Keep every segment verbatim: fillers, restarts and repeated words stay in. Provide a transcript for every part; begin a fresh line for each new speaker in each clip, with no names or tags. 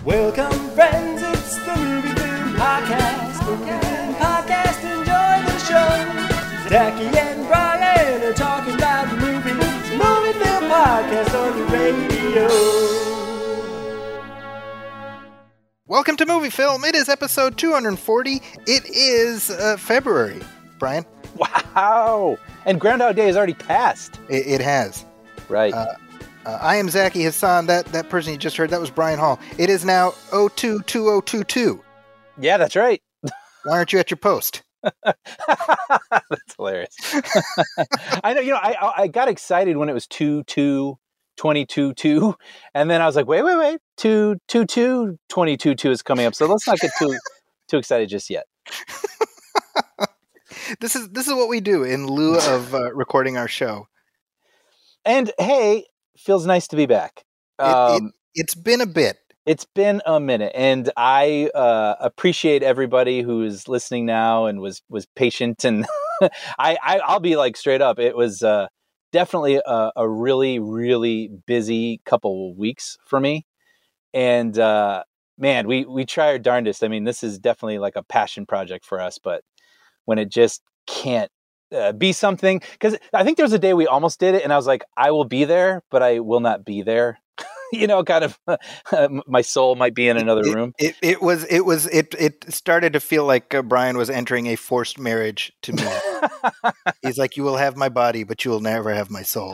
Welcome, friends, it's the Movie Film Podcast. Movie Film Podcast, enjoy the show. Zachy and Brian are talking about movies. Movie Film Podcast on the radio.
Welcome to Movie Film. It is episode two hundred forty. It is uh, February, Brian.
Wow! And Groundhog Day has already passed.
It, it has.
Right.
Uh, uh, I am Zachy Hassan. That that person you just heard, that was Brian Hall. It is now oh two two oh two two.
Yeah, that's right.
Why aren't you at your post?
That's hilarious. I know. You know, I I got excited when it was two two twenty-two two, and then I was like, wait, wait, wait, two two two twenty-two two is coming up. So let's not get too too excited just yet.
This is this is what we do in lieu of uh, recording our show.
And hey, feels nice to be back. Um,
it, it, it's been a bit.
It's been a minute, and I uh, appreciate everybody who is listening now and was was patient. And I, I I'll be like straight up. It was uh, definitely a, a really really busy couple of weeks for me, and uh, man, we we try our darndest. I mean, this is definitely like a passion project for us, but when it just can't uh, be something, because I think there was a day we almost did it, and I was like, I will be there, but I will not be there. You know, kind of uh, my soul might be in another
it,
room.
It, it was, it was, it, it started to feel like uh, Brian was entering a forced marriage to me. He's like, you will have my body, but you will never have my soul.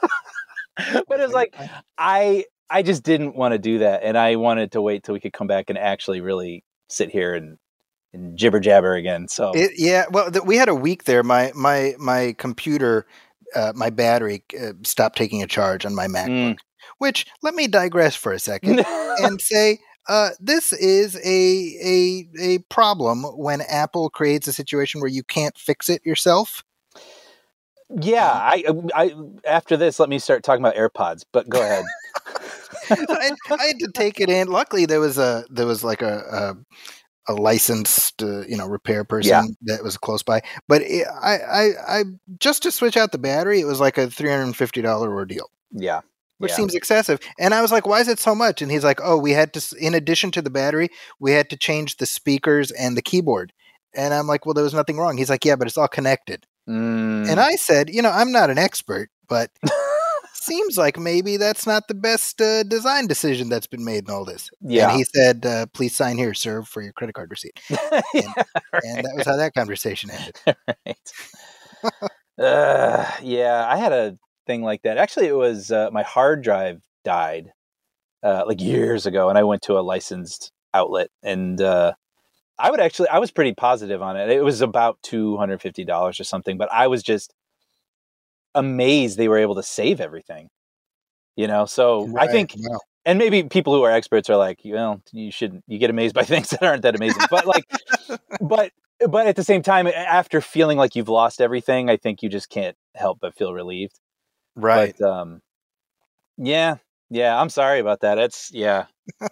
But it's like, I, I just didn't want to do that. And I wanted to wait till we could come back and actually really sit here and, and jibber jabber again. So
it, yeah, well, th- we had a week there. My, my, my computer, uh, my battery uh, stopped taking a charge on my MacBook. Mm. Which, let me digress for a second and say, uh, this is a, a a problem when Apple creates a situation where you can't fix it yourself.
Yeah, I, I after this, let me start talking about AirPods. But go ahead.
I, I had to take it in. Luckily, there was a there was like a a, a licensed uh, you know repair person yeah. that was close by. But it, I, I I just to switch out the battery, it was like a three hundred and fifty dollar ordeal.
Yeah.
Which
yeah.
seems excessive. And I was like, why is it so much? And he's like, oh, we had to, in addition to the battery, we had to change the speakers and the keyboard. And I'm like, well, there was nothing wrong. He's like, yeah, but it's all connected.
Mm.
And I said, you know, I'm not an expert, but seems like maybe that's not the best uh, design decision that's been made in all this.
Yeah.
And he said, uh, please sign here, sir, for your credit card receipt. And,
yeah, right.
and that was how that conversation ended.
Right. uh, yeah, I had a thing like that. Actually, it was uh, my hard drive died uh, like years ago, and I went to a licensed outlet, and uh, I would actually, I was pretty positive on it. It was about two hundred fifty dollars or something, but I was just amazed they were able to save everything. You know, so
right,
I think,
wow.
And maybe people who are experts are like, well, you shouldn't, you get amazed by things that aren't that amazing, but like, but. But at the same time, after feeling like you've lost everything, I think you just can't help but feel relieved.
Right.
But, um, yeah. Yeah. I'm sorry about that. It's yeah.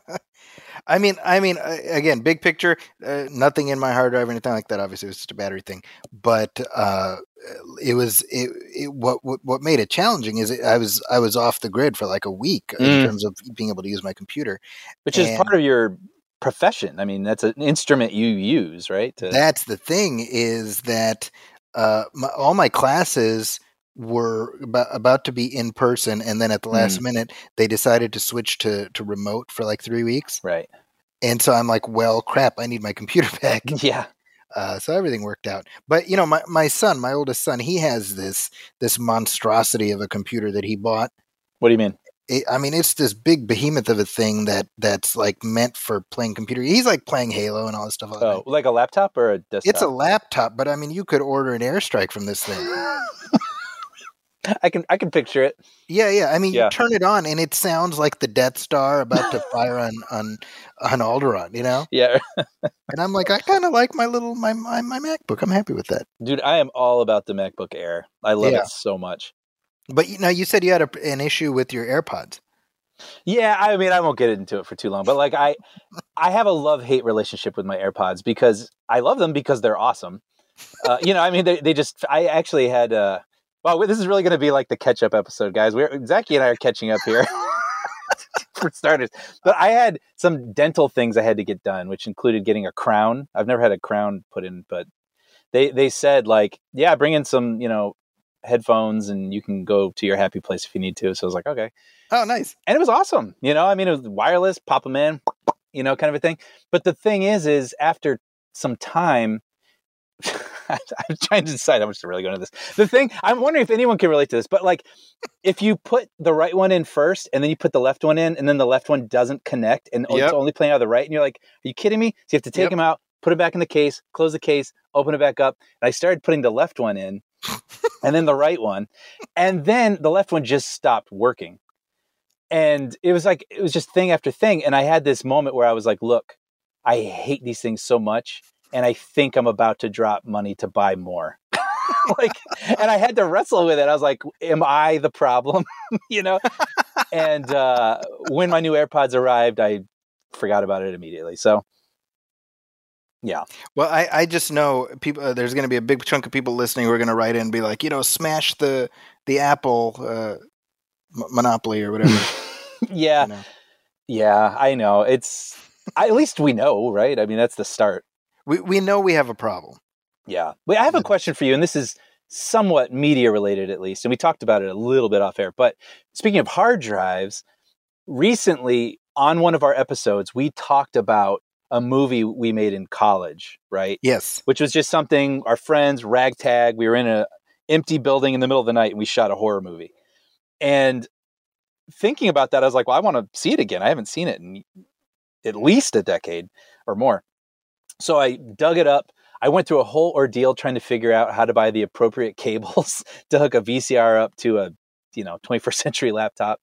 I mean, I mean, uh, again, big picture, uh, nothing in my hard drive or anything like that. Obviously it was just a battery thing, but, uh, it was, it, it what, what, what made it challenging is it, I was, I was off the grid for like a week mm. in terms of being able to use my computer,
which is and, part of your profession. I mean, that's an instrument you use, right? To...
That's the thing is that, uh, my, all my classes were about, about to be in person, and then at the last mm. minute they decided to switch to, to remote for like three weeks.
Right.
And so I'm like, well, crap, I need my computer back.
Yeah.
Uh, so everything worked out. But you know, my, my son, my oldest son, he has this, this monstrosity of a computer that he bought.
What do you mean?
It, I mean, it's this big behemoth of a thing that that's like meant for playing computer. He's like playing Halo and all this stuff.
Oh, like a laptop or a desktop?
It's a laptop, but I mean, you could order an airstrike from this thing.
I can I can picture it.
Yeah, yeah. I mean,
yeah.
you turn it on, and it sounds like the Death Star about to fire on on on Alderaan. You know?
Yeah.
And I'm like, I kind of like my little my, my my MacBook. I'm happy with that,
dude. I am all about the MacBook Air. I love
yeah.
it so much.
But you know, you said you had a, an issue with your AirPods.
Yeah, I mean, I won't get into it for too long, but like I, I have a love-hate relationship with my AirPods because I love them because they're awesome. Uh, you know, I mean, they they just. I actually had. Uh, well, this is really going to be like the catch-up episode, guys. We're Zachy and I are catching up here. for starters. But I had some dental things I had to get done, which included getting a crown. I've never had a crown put in, but they they said like, yeah, bring in some, you know, headphones and you can go to your happy place if you need to. So I was like, okay.
Oh, nice.
And it was awesome. You know, I mean, it was wireless, pop them in, you know, kind of a thing. But the thing is, is after some time, I'm trying to decide how much to really go into this. The thing, I'm wondering if anyone can relate to this, but like if you put the right one in first and then you put the left one in and then the left one doesn't connect and yep. it's only playing out of the right and you're like, are you kidding me? So you have to take yep. them out, put it back in the case, close the case, open it back up. And I started putting the left one in and then the right one. And then the left one just stopped working. And it was like, it was just thing after thing. And I had this moment where I was like, look, I hate these things so much. And I think I'm about to drop money to buy more. like, and I had to wrestle with it. I was like, am I the problem? you know? And uh, when my new AirPods arrived, I forgot about it immediately. So, yeah.
Well, I, I just know people. Uh, there's going to be a big chunk of people listening who are going to write in and be like, you know, smash the the Apple uh, m- monopoly or whatever.
yeah.
You know?
Yeah, I know. It's at least we know, right? I mean, that's the start.
We we know we have a problem.
Yeah. Wait, I have a question for you, and this is somewhat media related at least, and we talked about it a little bit off air. But speaking of hard drives, recently on one of our episodes, we talked about a movie we made in college, right?
Yes.
Which was just something, our friends, ragtag, we were in an empty building in the middle of the night, and we shot a horror movie. And thinking about that, I was like, well, I want to see it again. I haven't seen it in at least a decade or more. So I dug it up. I went through a whole ordeal trying to figure out how to buy the appropriate cables to hook a V C R up to a, you know, twenty-first century laptop.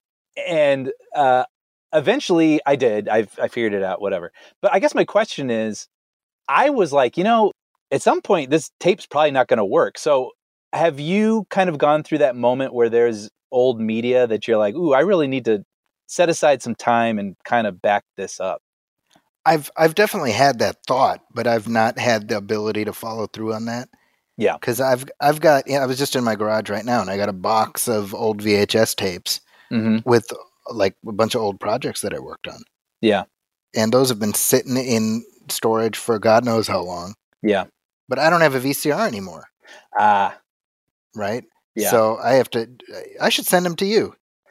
And uh, eventually I did. I I figured it out, whatever. But I guess my question is, I was like, you know, at some point this tape's probably not going to work. So have you kind of gone through that moment where there's old media that you're like, ooh, I really need to set aside some time and kind of back this up?
I've I've definitely had that thought, but I've not had the ability to follow through on that.
Yeah,
because I've I've got. You know, I was just in my garage right now, and I got a box of old V H S tapes
mm-hmm.
with like a bunch of old projects that I worked on.
Yeah,
and those have been sitting in storage for God knows how long.
Yeah,
but I don't have a V C R anymore.
Ah, uh,
right.
Yeah,
so I have to. I should send them to you.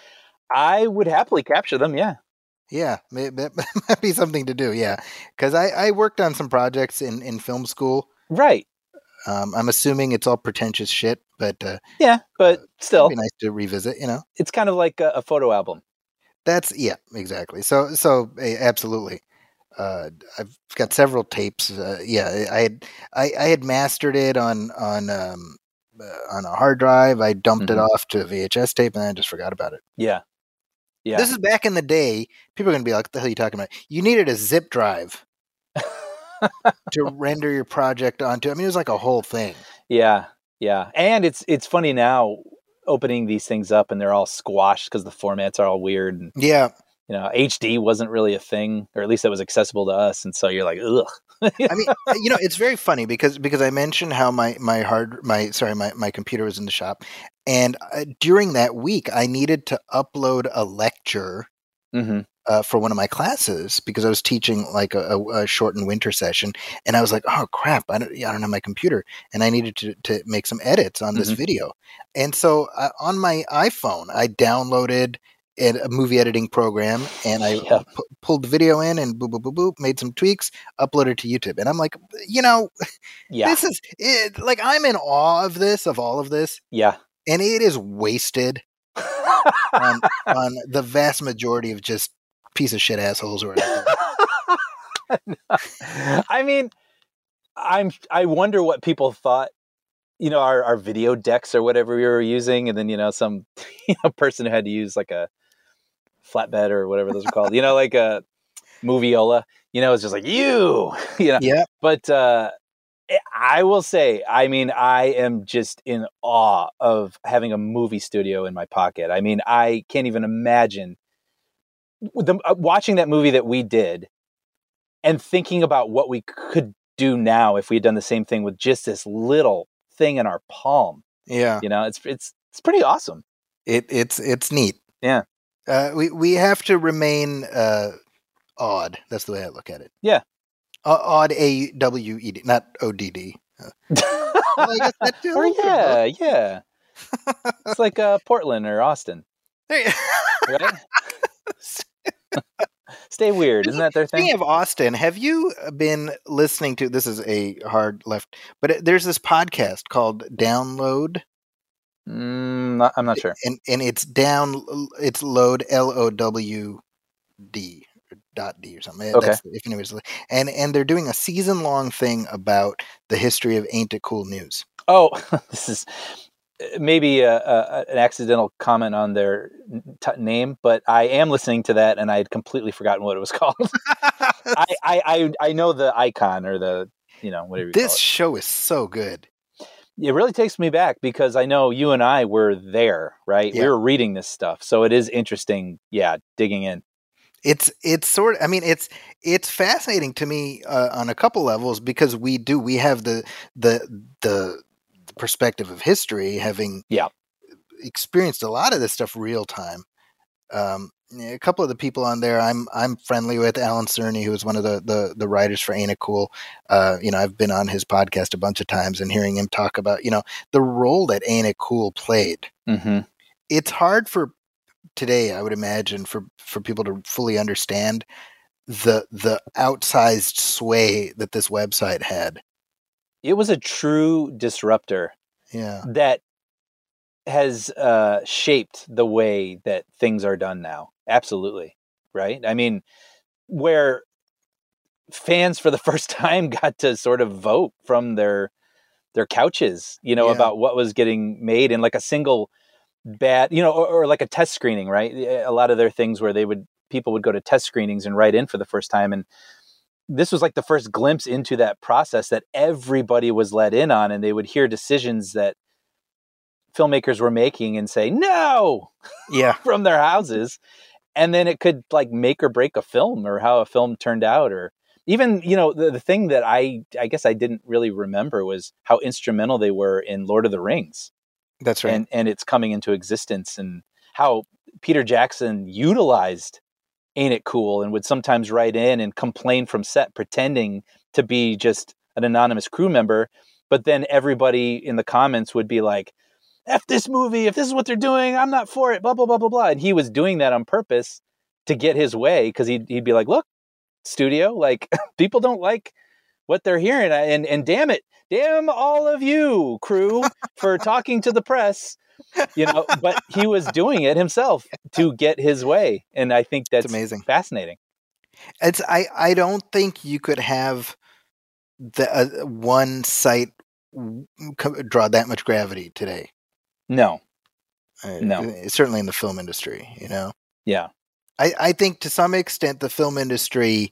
I would happily capture them. Yeah.
Yeah, that might be something to do. Yeah, because I, I worked on some projects in, in film school.
Right.
Um, I'm assuming it's all pretentious shit, but uh,
yeah, but
uh,
still,
it'd be nice to revisit. You know,
it's kind of like a, a photo album.
That's yeah, exactly. So so uh, absolutely. Uh, I've got several tapes. Uh, yeah, I had I, I had mastered it on on um, uh, on a hard drive. I dumped mm-hmm. it off to a V H S tape, and I just forgot about it.
Yeah. Yeah.
This is back in the day. People are going to be like, what the hell are you talking about? You needed a zip drive to render your project onto. I mean, it was like a whole thing.
Yeah. Yeah. And it's it's funny now opening these things up and they're all squashed because the formats are all weird. And,
yeah.
You know, H D wasn't really a thing, or at least that was accessible to us. And so you're like, ugh.
I mean, you know, it's very funny because because I mentioned how my my hard my sorry my, my computer was in the shop, and uh, during that week I needed to upload a lecture
mm-hmm.
uh, for one of my classes because I was teaching like a, a, a shortened winter session, and I was like, oh crap, I don't I don't have my computer, and I needed to to make some edits on this mm-hmm. video, and so uh, on my iPhone I downloaded a movie editing program, and I
yeah.
p- pulled the video in and boop, boop, boop, boop, made some tweaks, uploaded to YouTube. And I'm like, you know,
yeah.
this is it, like, I'm in awe of this, of all of this.
Yeah.
And it is wasted on, on the vast majority of just piece of shit assholes who are out
there. I mean, I'm, I wonder what people thought, you know, our, our video decks or whatever we were using. And then, you know, some you know, person who had to use like a flatbed or whatever those are called, you know, like a moviola, you know, it's just like, you, you know,
yeah.
But uh, I will say, I mean, I am just in awe of having a movie studio in my pocket. I mean, I can't even imagine the, uh, watching that movie that we did and thinking about what we could do now if we had done the same thing with just this little thing in our palm.
Yeah.
You know, it's, it's, it's pretty awesome.
It it's, it's neat.
Yeah.
Uh, we we have to remain uh, odd. That's the way I look at it.
Yeah.
Uh, odd, A W E D, not O D D. Uh, well, I guess that too, a
or
little bit of
yeah,
both.
yeah. It's like uh, Portland or Austin,
There you-
right? Stay weird, isn't that their thing?
Speaking of Austin, have you been listening to? This is a hard left, but it- there's this podcast called Download,
Mm, not- I'm not sure.
and and it's down, it's load L O W D dot D or something.
Okay.
That's, if anybody's li- and and they're doing a season long thing about the history of Ain't It Cool News.
Oh, this is maybe a, a, an accidental comment on their t- name, but I am listening to that, and I had completely forgotten what it was called. I, I, I I know the icon or the you know whatever you
This
call
show is so good.
it. It really takes me back because I know you and I were there, right?
Yeah.
We were reading this stuff, so it is interesting. Yeah, digging in.
It's it's sort of, I mean, it's it's fascinating to me uh, on a couple levels because we do we have the the the perspective of history, having
Yeah.
experienced a lot of this stuff real time. Um, a couple of the people on there I'm I'm friendly with. Alan Cerny, who is one of the the, the writers for Ain't It Cool. Uh, you know, I've been on his podcast a bunch of times and hearing him talk about, you know, the role that Ain't It Cool played.
Mm-hmm.
It's hard for today, I would imagine, for for people to fully understand the the outsized sway that this website had.
It was a true disruptor
Yeah.
that has uh, shaped the way that things are done now. Absolutely. Right. I mean, where fans for the first time got to sort of vote from their, their couches, you know,
Yeah.
about what was getting made in like a single bad, you know, or, or like a test screening, right? A lot of their things where they would, people would go to test screenings and write in for the first time. And this was like the first glimpse into that process that everybody was let in on, and they would hear decisions that filmmakers were making and say, no,
Yeah.
from their houses. And then it could like make or break a film or how a film turned out. Or even, you know, the, the thing that I, I guess I didn't really remember was how instrumental they were in Lord of the Rings.
That's right.
and, and it's coming into existence, and how Peter Jackson utilized Ain't It Cool and would sometimes write in and complain from set, pretending to be just an anonymous crew member. But then everybody in the comments would be like, F this movie, if this is what they're doing, I'm not for it, blah, blah, blah, blah, blah. And he was doing that on purpose to get his way, because he'd, he'd be like, look, studio, like, people don't like what they're hearing. And, and damn it, damn all of you, crew, for talking to the press. You know, but he was doing it himself to get his way. And I think that's
It's amazing.
fascinating.
It's I I don't think you could have the uh, one site w- co- draw that much gravity today.
No.
Uh,
No.
Certainly in the film industry, you know.
Yeah.
I, I think to some extent the film industry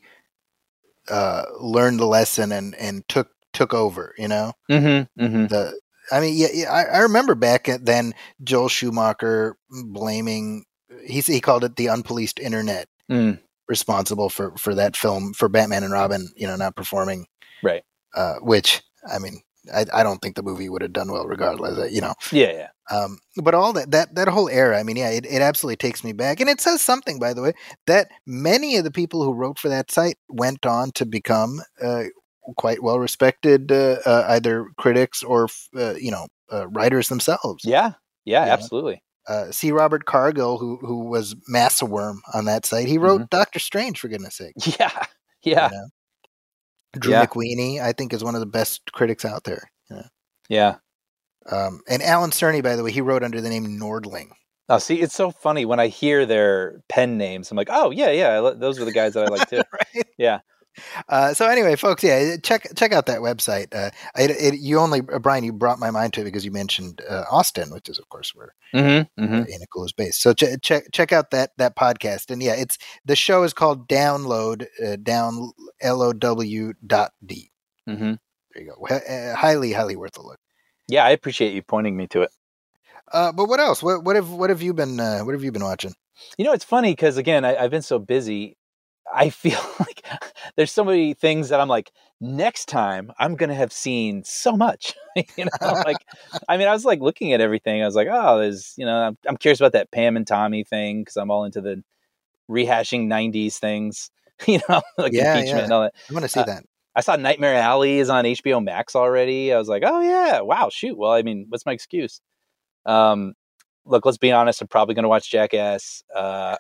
uh, learned the lesson and, and took took over, you know.
Mm-hmm. Mm-hmm.
The I mean, yeah, yeah I, I remember back at then Joel Schumacher blaming he he called it the unpoliced internet
Mm.
responsible for, for that film, for Batman and Robin, you know, not performing.
Right.
Uh, which I mean, I, I don't think the movie would have done well regardless, you know.
Yeah, yeah.
Um, but all that, that, that whole era, I mean, yeah, it, it absolutely takes me back. And it says something, by the way, that many of the people who wrote for that site went on to become uh, quite well respected, uh, uh, either critics or, uh, you know, uh, writers themselves.
Yeah. Yeah,
Yeah.
absolutely.
Uh, see Robert Cargill, who who was Massa Worm on that site. He wrote Doctor Strange, for goodness sake.
Yeah. Yeah.
You know? Drew
Yeah.
McWeeny, I think, is one of the best critics out there. You know?
Yeah.
Um, and Alan Cerny, by the way, he wrote under the name Nordling.
Oh, see, it's so funny when I hear their pen names. I'm like, oh, yeah, yeah. I li- those were the guys that I like too.
Right?
Yeah.
Uh, so anyway, folks, yeah, check check out that website. Uh, it, it, you only, uh, Brian, you brought my mind to it because you mentioned uh, Austin, which is, of course, where
Mm-hmm. Mm-hmm.
Ain't It Cool is based. So ch- check check out that that podcast, and yeah, it's the show is called Download, uh, down L O W dot D.
Mm-hmm.
There you go. H- uh, highly, highly worth a look.
Yeah, I appreciate you pointing me to it.
Uh, but what else? What what have what have you been uh, what have you been watching?
You know, it's funny because again, I, I've been so busy. I feel like there's so many things that I'm like, next time I'm going to have seen so much, you know, like, I mean, I was like looking at everything. I was like, oh, there's, you know, I'm, I'm curious about that Pam and Tommy thing, because I'm all into the rehashing nineties things, you know, like
Yeah,
impeachment
yeah.
and all that.
I want to see
Uh,
that.
I saw Nightmare Alley is on H B O Max already. I was like, oh yeah, wow, shoot. Well, I mean, what's my excuse? Um, look, let's be honest. I'm probably going to watch Jackass. Uh,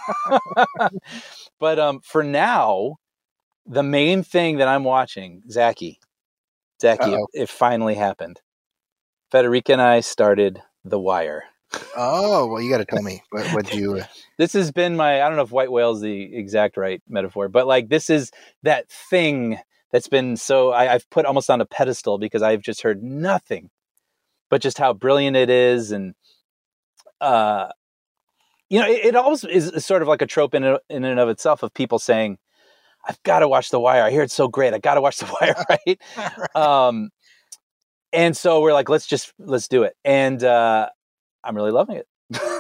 but um, for now, the main thing that I'm watching, Zachy, Zachy, it,
Uh-oh.
it finally happened. Federica and I started The Wire.
Oh, well, you got to tell me. What would you? Uh...
This has been my, I don't know if white whale is the exact right metaphor, but like this is that thing that's been so, I, I've put almost on a pedestal because I've just heard nothing but just how brilliant it is. And, uh, you know, it, it always is sort of like a trope in, in and of itself of people saying, I've got to watch The Wire. I hear it's so great. I got to watch The Wire, right?
right.
Um, and so we're like, let's just, let's do it. And uh, I'm really loving it.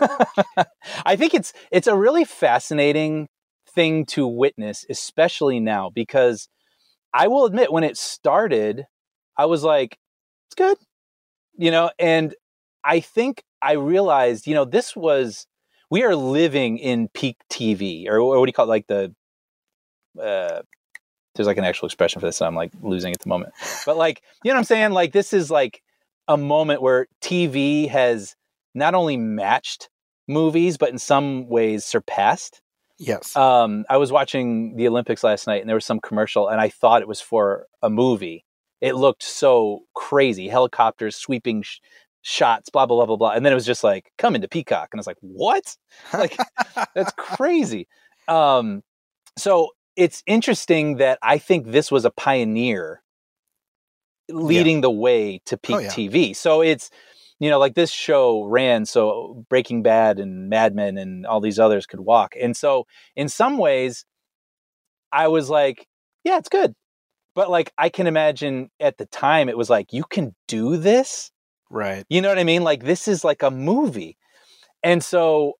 I think it's it's a really fascinating thing to witness, especially now, because I will admit when it started, I was like, it's good, you know, and I think I realized, you know, this was, we are living in peak T V, or, or what do you call it, like the, uh, there's like an actual expression for this, and I'm like losing at the moment. But like, you know what I'm saying? Like, this is like a moment where T V has not only matched movies, but in some ways surpassed.
Yes.
Um, I was watching the Olympics last night, and there was some commercial, and I thought it was for a movie. It looked so crazy. Helicopters, sweeping sh- shots, blah, blah, blah, blah, blah. And then it was just like, come into Peacock. And I was like, what? Like, that's crazy. Um, so it's interesting that I think this was a pioneer leading yeah. the way to peak oh, yeah. T V. So it's, you know, like this show ran so Breaking Bad and Mad Men and all these others could walk. And so in some ways I was like, yeah, it's good. But like, I can imagine at the time it was like, you can do this.
Right.
You know what I mean? Like, this is like a movie. And so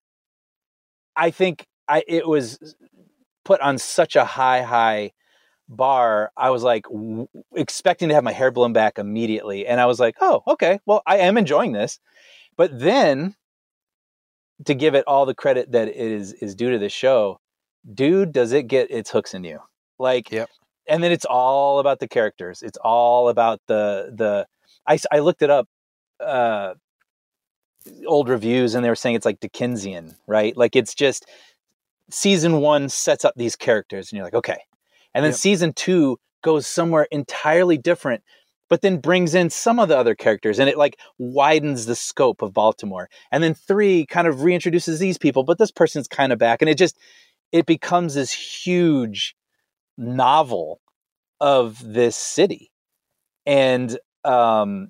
I think I, it was put on such a high, high bar. I was like w- expecting to have my hair blown back immediately. And I was like, oh, okay, well, I am enjoying this. But then to give it all the credit that it is, is due to this show, dude, does it get its hooks in you? Like,
yep.
And then it's all about the characters. It's all about the, the, I, I looked it up, uh, old reviews, and they were saying it's like Dickensian, right? Like, it's just season one sets up these characters and you're like, okay. And then yep. season two goes somewhere entirely different, but then brings in some of the other characters, and it like widens the scope of Baltimore. And then three kind of reintroduces these people, but this person's kind of back. And it just, it becomes this huge novel of this city. And um,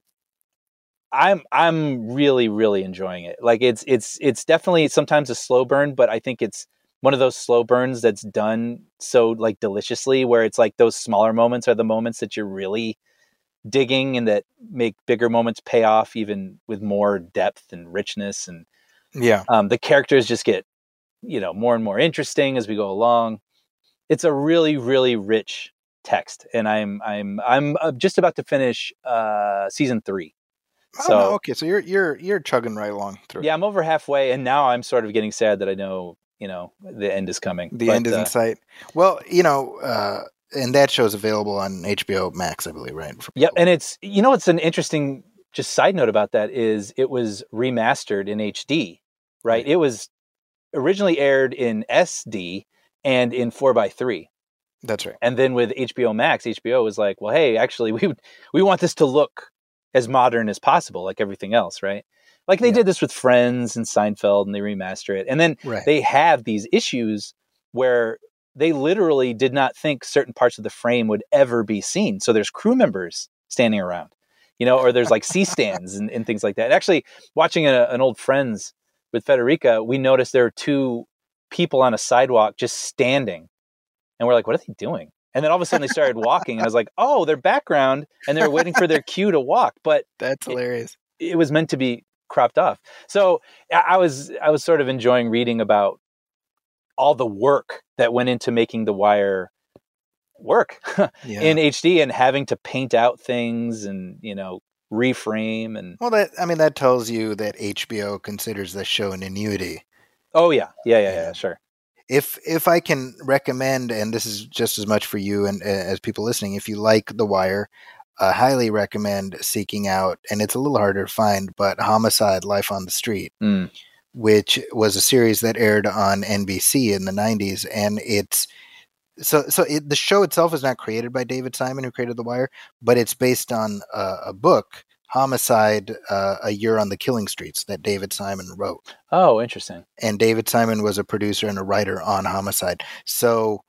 I'm, I'm really, really enjoying it. Like, it's, it's, it's definitely sometimes a slow burn, but I think it's one of those slow burns that's done so like deliciously, where it's like those smaller moments are the moments that you're really digging and that make bigger moments pay off even with more depth and richness. And
yeah,
um, the characters just get, you know, more and more interesting as we go along. It's a really, really rich text. And I'm, I'm, I'm just about to finish uh, season three.
Oh,
so,
no, okay. So you're, you're, you're chugging right along through.
Yeah, I'm over halfway, and now I'm sort of getting sad that I know, you know, the end is coming.
The
but,
end is
uh,
in sight. Well, you know, uh, and that show's available on H B O Max, I believe, right?
Yeah, and it's, you know, it's an interesting just side note about that is it was remastered in H D, right? right. It was originally aired in S D and in four by three.
That's right.
And then with H B O Max, H B O was like, well, hey, actually, we we want this to look as modern as possible, like everything else, right? Like they yeah. did this with Friends and Seinfeld, and they remaster it. And then
right.
they have these issues where they literally did not think certain parts of the frame would ever be seen. So there's crew members standing around, you know, or there's like C-stands and, and things like that. And actually, watching a, an old Friends with Federica, we noticed there were two people on a sidewalk just standing. And we're like, what are they doing? And then all of a sudden they started walking. And I was like, oh, they're background. And they're waiting for their cue to walk. But
that's hilarious.
It, it was meant to be cropped off. So I was I was sort of enjoying reading about all the work that went into making The Wire work
Yeah.
in H D and having to paint out things and, you know, reframe and.
Well, that I mean that tells you that H B O considers the show an annuity.
Oh yeah, yeah, yeah,
Yeah.
yeah, sure.
If if I can recommend, and this is just as much for you and uh, as people listening, if you like The Wire, I highly recommend seeking out, and it's a little harder to find, but Homicide: Life on the Street,
Mm.
which was a series that aired on N B C in the nineties, and it's so so it, the show itself is not created by David Simon, who created The Wire, but it's based on uh, a book, Homicide: uh, A Year on the Killing Streets, that David Simon wrote.
Oh, interesting.
And David Simon was a producer and a writer on Homicide. So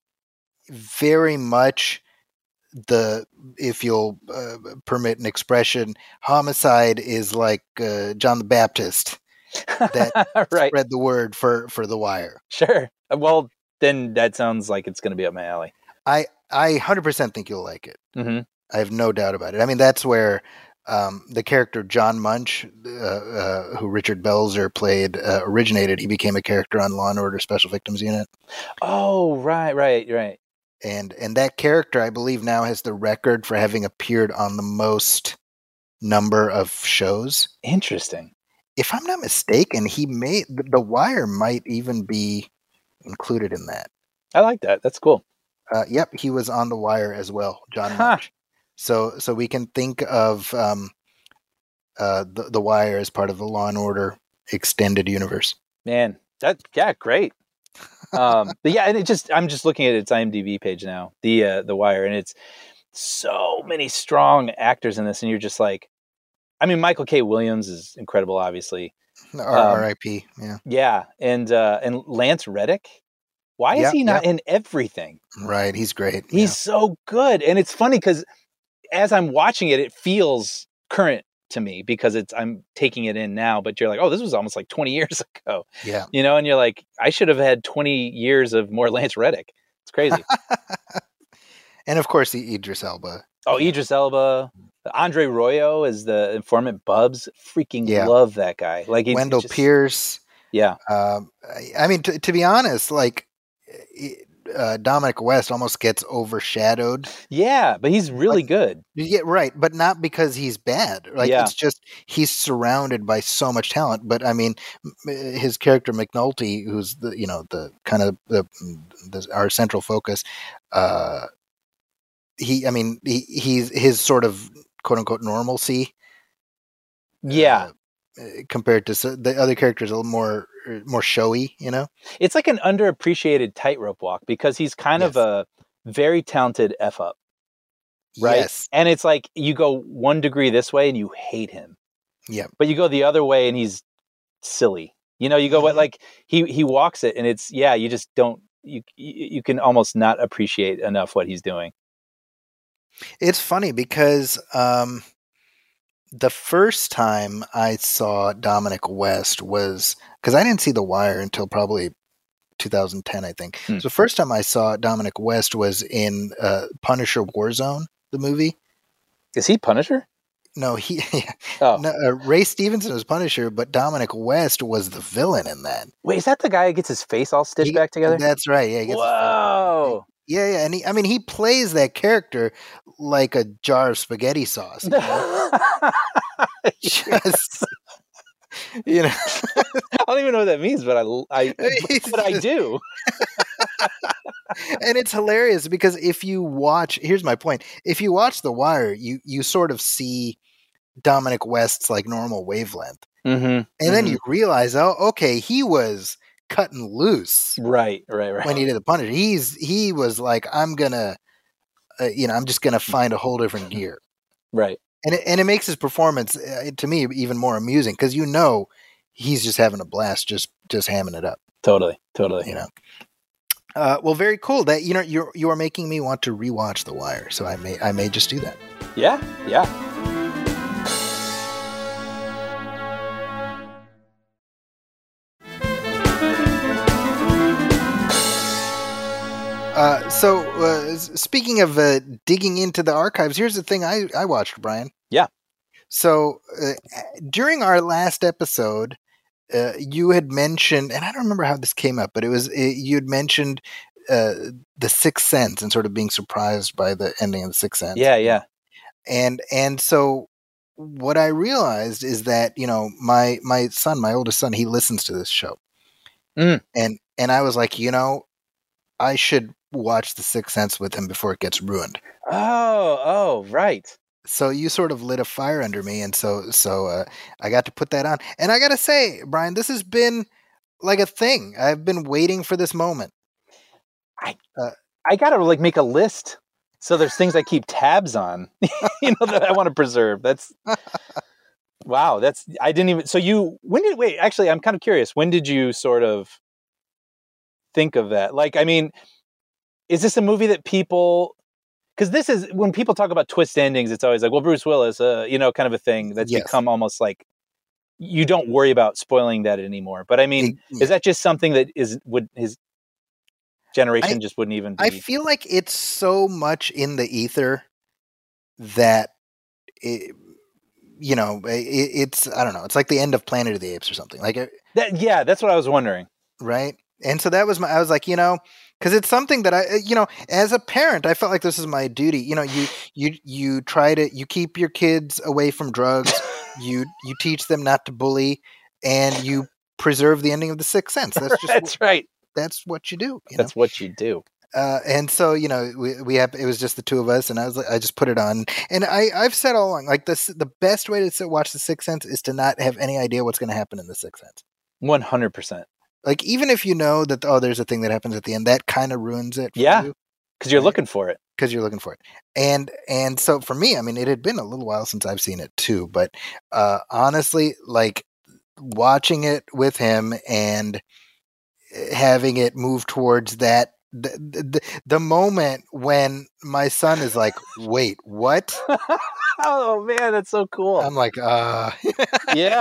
very much the, if you'll uh, permit an expression, Homicide is like uh, John the Baptist that
right.
spread the word for, for The Wire.
Sure. Well, then that sounds like it's going to be up my alley.
I, I one hundred percent think you'll like it.
Mm-hmm.
I have no doubt about it. I mean, that's where um, the character John Munch, uh, uh, who Richard Belzer played, uh, originated. He became a character on Law and Order Special Victims Unit.
Oh, right, right, right.
And and that character, I believe, now has the record for having appeared on the most number of shows.
Interesting.
If I'm not mistaken, he may The, the Wire might even be included in that.
I like that. That's cool.
Uh, yep, he was on The Wire as well, John
Huh.
Munch. So so we can think of um, uh, the the Wire as part of the Law and Order extended universe.
Man, that yeah, great. um, but yeah, and it just I'm just looking at its IMDb page now, the uh, the Wire, and it's so many strong actors in this, and you're just like, I mean, Michael K. Williams is incredible, obviously.
R I P Yeah,
Yeah, and uh, and Lance Reddick. Why is
Yep,
he not
yep.
in everything?
right. He's great.
He's so good, and it's funny because as I'm watching it, it feels current to me because it's I'm taking it in now. But you're like, oh, this was almost like twenty years ago,
yeah. yeah.
you know? And you're like, I should have had twenty years of more Lance Reddick. It's crazy.
And of course, the Idris Elba.
Oh, Idris Elba, Andre Royo is the informant Bubs. Freaking
Yeah.
love that guy. Like he's
Wendell
just-
Pierce.
Yeah,
Um, I, I mean, t- to be honest, like uh, Dominic West almost gets overshadowed.
yeah, but he's really
Like-
good.
Yeah, right, but not because he's bad. Like
Yeah.
it's just he's surrounded by so much talent. But I mean, m- his character McNulty, who's the you know the kind of the, the our central focus, uh, he, I mean, he, he's his sort of quote unquote normalcy.
Yeah,
uh, compared to s- the other characters, a little more more showy. You know.
it's like an underappreciated tightrope walk because he's kind of
Yes.
a very talented F up. Right.
Yes.
And it's like you go one degree this way and you hate him.
Yep.
But you go the other way and he's silly. You know, you go what
Mhm.
like he he walks it and it's yeah, you just don't you you you can almost not appreciate enough what he's doing.
It's funny because um, the first time I saw Dominic West was because I didn't see The Wire until probably two thousand ten, I think.
Hmm.
So the first time I saw Dominic West was in uh, Punisher Warzone, the movie.
Is he Punisher?
No, he
Oh.
no, uh, Ray Stevenson was Punisher, but Dominic West was the villain in that.
Wait, is that the guy who gets his face all stitched
He-
back together?
That's right. Yeah. he gets his-
Whoa.
Yeah, yeah, and he, I mean, he plays that character like a jar of spaghetti sauce. You know? Just, you know,
I don't even know what that means, but I, I
He's
but I
just-
do.
and it's hilarious because if you watch, here's my point: if you watch The Wire, you you sort of see Dominic West's like normal wavelength,
Mm-hmm.
and then you realize, oh, okay, he was cutting loose
right, right, right.
when he did the Punisher. He's he was like, I'm gonna, uh, you know, I'm just gonna find a whole different gear.
right.
And it, and it makes his performance uh, to me even more amusing because you know he's just having a blast, just just hamming it up.
Totally, totally.
You know. Uh, well, very cool. That you know you're you are making me want to rewatch The Wire, so I may I may just do that.
Yeah, yeah.
Uh, so uh, s- speaking of uh, digging into the archives, here's the thing I I watched, Brian.
Yeah.
So uh, during our last episode, uh, you had mentioned, and I don't remember how this came up, but it was it, you had mentioned uh, the Sixth Sense and sort of being surprised by the ending of the Sixth Sense.
Yeah, yeah.
And and so what I realized is that, you know, my my son, my oldest son, he listens to this show,
Mm.
and and I was like, you know, I should watch the Sixth Sense with him before it gets ruined.
Oh, oh, right.
So you sort of lit a fire under me, and so so uh, I got to put that on. And I got to say, Brian, this has been like a thing. I've been waiting for this moment.
I uh, I gotta like make a list. So there's things I keep tabs on, you know, that I want to preserve. That's wow. That's I didn't even. So you when did wait? Actually, I'm kind of curious. When did you sort of think of that? Like, I mean, is this a movie that people? Because this is when people talk about twist endings, it's always like, well, Bruce Willis, uh, you know, kind of a thing that's
Yes.
become almost like you don't worry about spoiling that anymore. But I mean,
It- yeah.
is that just something that is would his generation
I-
just wouldn't even be?
I feel like it's so much in the ether that it, you know, it, it's I don't know. It's like the end of Planet of the Apes or something. Like, it,
that, yeah, that's what I was wondering.
right? And so that was my. I was like, you know, because it's something that I, you know, as a parent, I felt like this is my duty. You know, you you you try to you keep your kids away from drugs. you you teach them not to bully, and you preserve the ending of the Sixth Sense. That's just
That's right.
that's what you do. You
That's
know?
what you do.
Uh, and so, you know, we we have it was just the two of us, and I was like, I just put it on, and I I've said all along, like this, the best way to sit, watch the Sixth Sense is to not have any idea what's going to happen in the Sixth Sense.
One hundred percent.
Like, even if you know that, oh, there's a thing that happens at the end, that kind of ruins it for
Yeah.
you.
Because you're
Right.
looking for it.
Because you're looking for it. And and so for me, I mean, it had been a little while since I've seen it too. But uh, honestly, like watching it with him and having it move towards that, the, the, the moment when my son is like, wait, what?
Oh man, that's so cool.
I'm like, uh.
Yeah.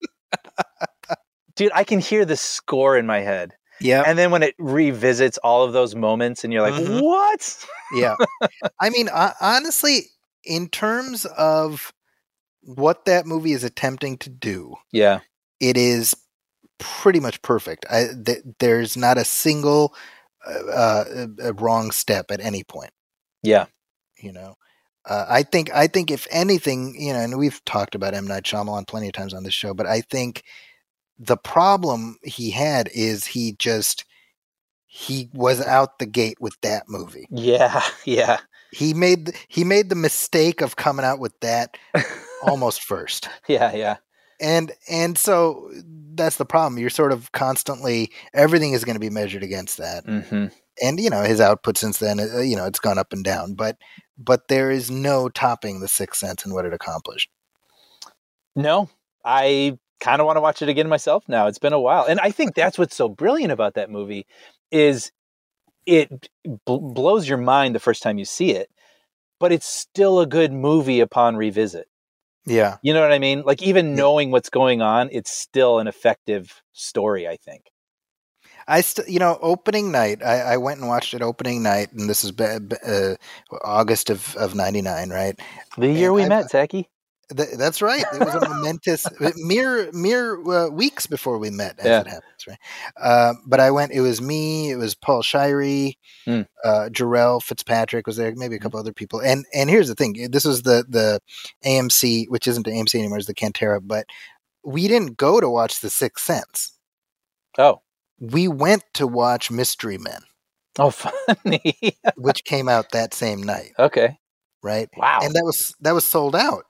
Dude, I can hear the score in my head.
Yeah.
And then when it revisits all of those moments and you're like,
Mhm.
what?
Yeah. I mean, uh, honestly, in terms of what that movie is attempting to do,
Yeah.
it is pretty much perfect. I, th- there's not a single uh, uh, uh, wrong step at any point.
Yeah.
You know, uh, I think I think if anything, you know, and we've talked about M. Night Shyamalan plenty of times on this show, but I think the problem he had is he just he was out the gate with that movie.
Yeah. Yeah.
He made th- he made the mistake of coming out with that almost first.
Yeah. Yeah.
And and so that's the problem. You're sort of constantly everything is going to be measured against that.
Mm-hmm.
And you know, his output since then, uh, you know, it's gone up and down, but but there is no topping the Sixth Sense and what it accomplished.
No, I kind of want to watch it again myself now. It's been a while. And I think that's what's so brilliant about that movie is it bl- blows your mind the first time you see it, but it's still a good movie upon revisit.
Yeah.
You know what I mean? Like even
Yeah.
knowing what's going on, it's still an effective story, I think.
I still, you know, opening night, I, I went and watched it opening night, and this is be, be- uh, August of, of ninety-nine, right?
The year
And
we
I've-
met, Techie.
Th- that's right. It was a momentous, mere mere uh, weeks before we met, as
Yeah.
it happens, right? Uh, but I went. It was me. It was Paul Shirey,
Mm.
uh, Jarrell Fitzpatrick was there, maybe a couple other people. And and here's the thing: this was the the A M C, which isn't the A M C anymore, it's the Cantera. But we didn't go to watch The Sixth Sense.
Oh.
We went to watch Mystery Men,
Oh, funny.
which came out that same night,
Okay.
right?
Wow.
And that was that was sold out.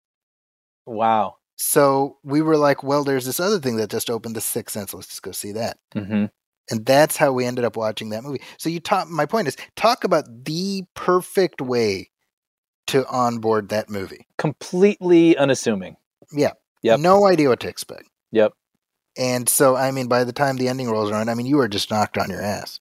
Wow.
So we were like, well, there's this other thing that just opened, The Sixth Sense. Let's just go see that.
Mm-hmm.
And that's how we ended up watching that movie. So you talk. My point is, talk about the perfect way to onboard that movie.
Completely unassuming.
Yeah.
Yep.
No idea what to expect.
Yep.
And so, I mean, by the time the ending rolls around, I mean, you were just knocked on your ass.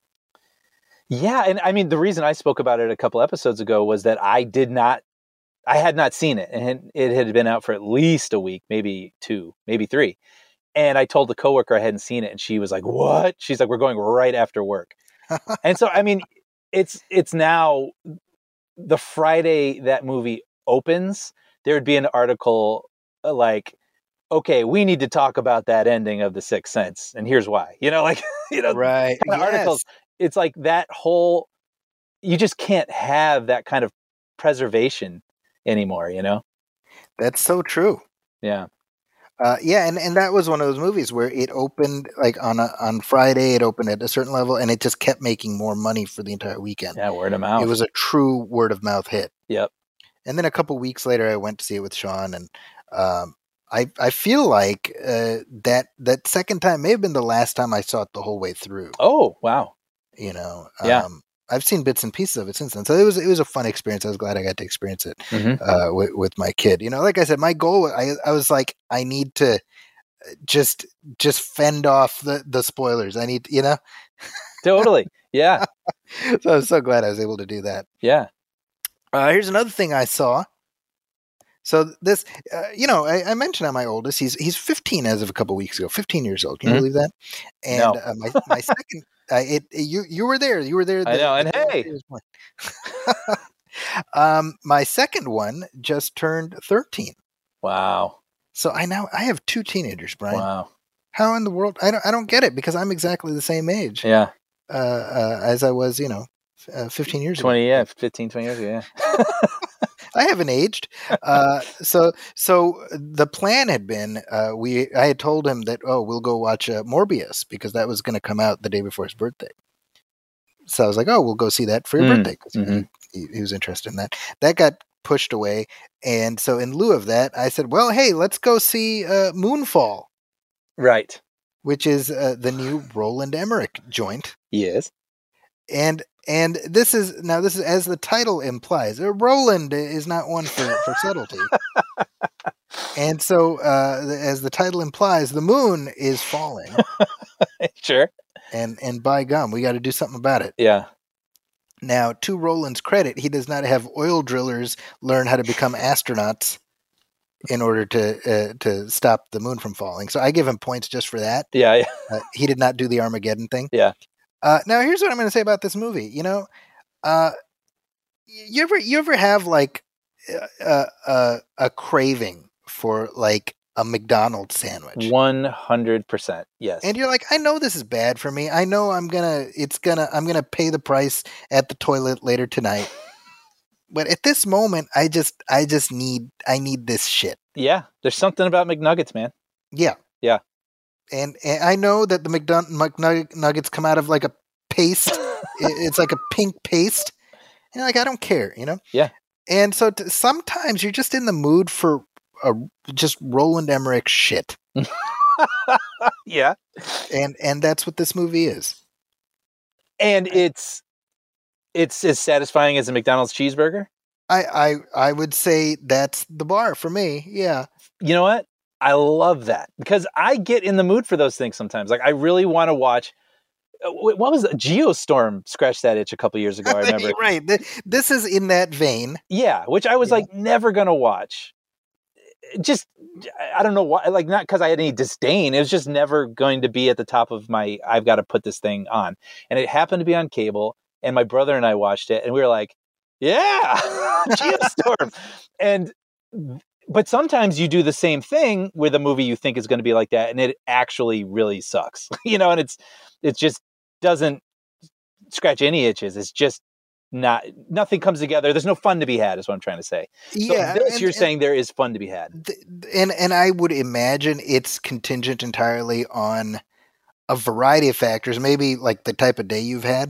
Yeah, and I mean, the reason I spoke about it a couple episodes ago was that I did not, I had not seen it, and it had been out for at least a week, maybe two, maybe three. And I told the coworker I hadn't seen it, and she was like, "What?" She's like, "We're going right after work." And so, I mean, it's it's now the Friday that movie opens. There would be an article uh, like okay, we need to talk about that ending of The Sixth Sense, and here's why. You know, like you know,
Right.
kind of
Yes.
articles. It's like that whole. You just can't have that kind of preservation anymore. You know.
That's so true.
Yeah.
Uh, yeah, and, and that was one of those movies where it opened like on a, on Friday. It opened at a certain level, and it just kept making more money for the entire weekend.
Yeah, word of mouth.
It was a true word of mouth hit.
Yep.
And then a couple weeks later, I went to see it with Sean, and um, I I feel like uh, that that second time may have been the last time I saw it the whole way through.
Oh wow.
You know.
Yeah.
Um, I've seen bits and pieces of it since then, so it was it was a fun experience. I was glad I got to experience it
Mhm.
uh, with, with my kid. You know, like I said, my goal I I was like I need to just just fend off the, the spoilers. I need you know.
Totally. Yeah.
So I was so glad I was able to do that.
Yeah.
Uh, here's another thing I saw. So this, uh, you know, I, I mentioned on my oldest. He's he's fifteen as of a couple weeks ago. fifteen years old. Can you
Mhm.
believe that? And
No.
uh, my my second, uh, it, it you you were there. You were there.
I know, and
day
hey!
after he was born. um, my second one just turned thirteen.
Wow.
So I now I have two teenagers, Brian.
Wow.
How in the world? I don't I don't get it because I'm exactly the same age
Yeah.
uh, uh, as I was, you know, uh, fifteen years ago.
twenty, yeah, fifteen, twenty years ago, yeah.
I haven't aged. Uh, so, so the plan had been, uh, we, I had told him that, oh, we'll go watch uh, Morbius because that was going to come out the day before his birthday. So I was like, oh, we'll go see that for your
Mm,
birthday. 'Cause
mhm.
he, he was interested in that. That got pushed away. And so in lieu of that, I said, well, hey, let's go see uh, Moonfall,
Right.
which is uh, the new Roland Emmerich joint.
Yes.
And and this is now this is as the title implies. Uh, Roland is not one for, for subtlety, and so uh, the- as the title implies, the moon is falling,
Sure.
and and by gum, we got to do something about it.
Yeah.
Now, to Roland's credit, he does not have oil drillers learn how to become astronauts in order to uh, to stop the moon from falling. So I give him points just for that.
Yeah. Yeah.
Uh, he did not do the Armageddon thing.
Yeah.
Uh, now, here's what I'm going to say about this movie. You know, uh, you ever you ever have like a, a, a craving for like a McDonald's sandwich,
one hundred percent. Yes.
and you're like, I know this is bad for me. I know I'm gonna it's gonna I'm gonna pay the price at the toilet later tonight. But at this moment, I just I just need I need this shit.
Yeah. There's something about McNuggets, man.
Yeah,
Yeah.
and, and I know that the McDon- McNuggets come out of like a paste. It- it's like a pink paste. And like I don't care, you know.
Yeah.
And so t- sometimes you're just in the mood for a, just Roland Emmerich shit,
Yeah.
and and that's what this movie is.
And it's it's as satisfying as a McDonald's cheeseburger.
I I I would say that's the bar for me. Yeah.
You know what? I love that because I get in the mood for those things sometimes. Like I really want to watch. uh, wh- What was it? Geostorm scratched that itch a couple years ago. I remember.
Right. Th- This is in that vein.
Yeah, which I was
Yeah.
like never gonna watch. It Just I don't know why. Like not because I had any disdain. It was just never going to be at the top of my. I've got to put this thing on, and it happened to be on cable. And my brother and I watched it, and we were like, "Yeah, Geostorm." And but sometimes you do the same thing with a movie you think is going to be like that, and it actually really sucks. You know, and it's it just doesn't scratch any itches. It's just not nothing comes together. There's no fun to be had, is what I'm trying to say. So
Yeah.
this
and-
you're
and-
saying there is fun to be had.
th- and and I would imagine it's contingent entirely on a variety of factors. Maybe like the type of day you've had.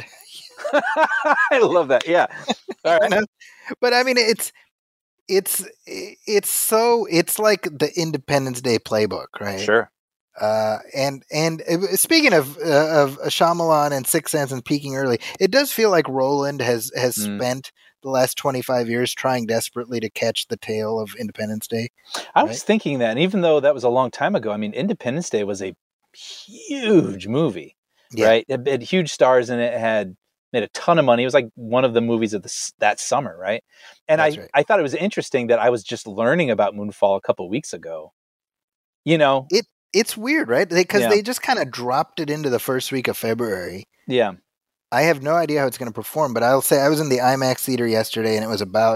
I love that. Yeah. All
You
right.
know? But I mean, it's it's it's so it's like the Independence Day playbook, right?
Sure.
Uh, and and uh, speaking of uh, of Shyamalan and Sixth Sense and peaking early, it does feel like Roland has has
Mm.
spent the last twenty-five years trying desperately to catch the tail of Independence Day.
I was
Right.
thinking that, and even though that was a long time ago, I mean, Independence Day was a huge movie,
Yeah.
right? It had huge stars in it. It had made a ton of money. It was like one of the movies of the, s- that summer, right? And
That's
I,
right.
I thought it was interesting that I was just learning about Moonfall a couple weeks ago. You know,
It's weird, right? Because
Yeah.
they just kind of dropped it into the first week of February.
yeah,
I have no idea how it's going to perform, but I'll say I was in the IMAX theater yesterday, and it was about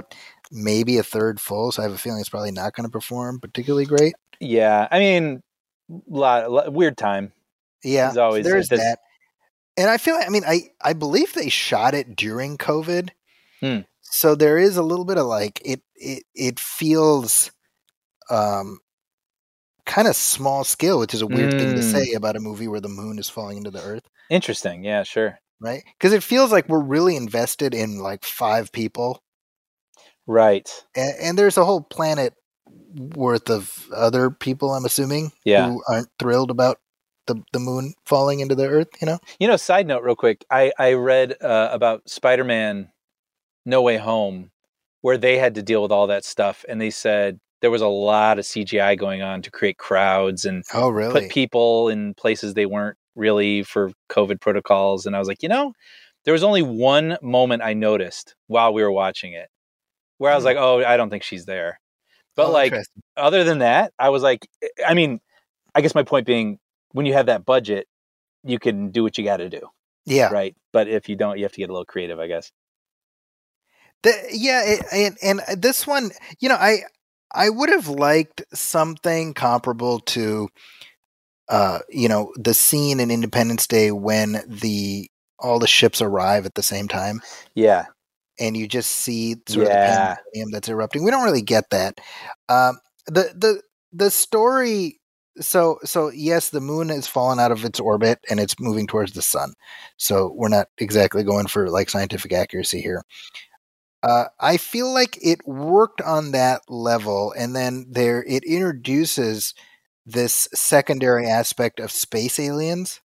maybe a third full, so I have a feeling it's probably not going to perform particularly great.
Yeah, I mean, lot, lot weird time.
Yeah,
always,
there's
this,
that. And I feel, I mean, I, I believe they shot it during COVID.
Hmm.
So there is a little bit of like, it, it, it feels um, kind of small scale, which is a weird mm. thing to say about a movie where the moon is falling into the earth.
Interesting. Yeah, sure.
Right. Because it feels like we're really invested in like five people.
Right.
And, and there's a whole planet worth of other people, I'm assuming,
yeah.
who aren't thrilled about the, the moon falling into the earth, you know?
You know, side note real quick, I, I read uh, about Spider-Man No Way Home, where they had to deal with all that stuff. And they said there was a lot of C G I going on to create crowds and
oh, really?
put people in places they weren't really for COVID protocols. And I was like, you know, there was only one moment I noticed while we were watching it where I was hmm. like, oh, I don't think she's there. But oh, like, other than that, I was like, I mean, I guess my point being, when you have that budget, you can do what you got to do.
Yeah.
Right. But if you don't, you have to get a little creative, I guess.
The, yeah. It, and, and this one, you know, I, I would have liked something comparable to, uh, you know, the scene in Independence Day when the, all the ships arrive at the same time.
Yeah.
And you just see sort
yeah.
of the pandemonium that's erupting. We don't really get that. Um, the, the, the story, So, so yes, the moon has fallen out of its orbit and it's moving towards the sun. So we're not exactly going for like scientific accuracy here. Uh, I feel like it worked on that level, and then there it introduces this secondary aspect of space aliens.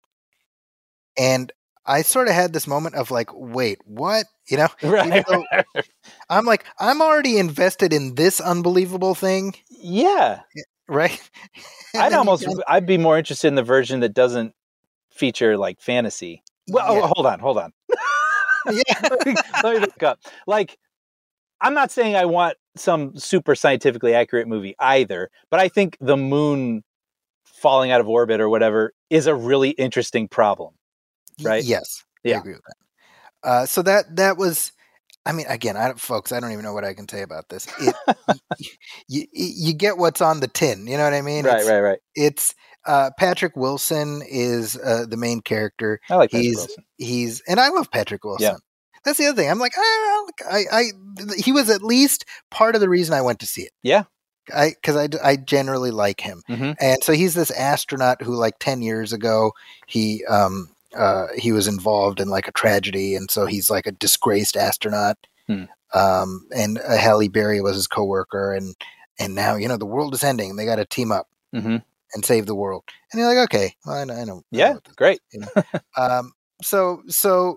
And I sort of had this moment of like, wait, what? You know,
right.
Even though I'm like, I'm already invested in this unbelievable thing.
Yeah.
Right.
I'd almost, can... I'd be more interested in the version that doesn't feature like fantasy. Well, yeah. oh, hold on, hold on.
yeah.
let, me, let me back up. Like, I'm not saying I want some super scientifically accurate movie either, but I think the moon falling out of orbit or whatever is a really interesting problem. Right?
Yes.
Yeah.
I agree with that. Uh, so that, that was, I mean, again, I don't, folks, I don't even know what I can say about this. It, you, you, you get what's on the tin. You know what I mean?
Right,
it's,
right, right.
It's uh, Patrick Wilson is uh, the main character.
I like Patrick
he's,
Wilson. He's,
and I love Patrick Wilson.
Yeah.
That's the other thing. I'm like, I, I, I, he was at least part of the reason I went to see it.
Yeah.
I, cause I, I generally like him.
Mm-hmm.
And so he's this astronaut who like ten years ago, he, um, uh, he was involved in like a tragedy. And so he's like a disgraced astronaut.
Hmm.
Um, and uh, Halle Berry was his coworker, and and now you know the world is ending. They got to team up
mm-hmm.
and save the world. And you're like, okay, well, I know, I know.
Yeah,
I know
great.
You know? um, so so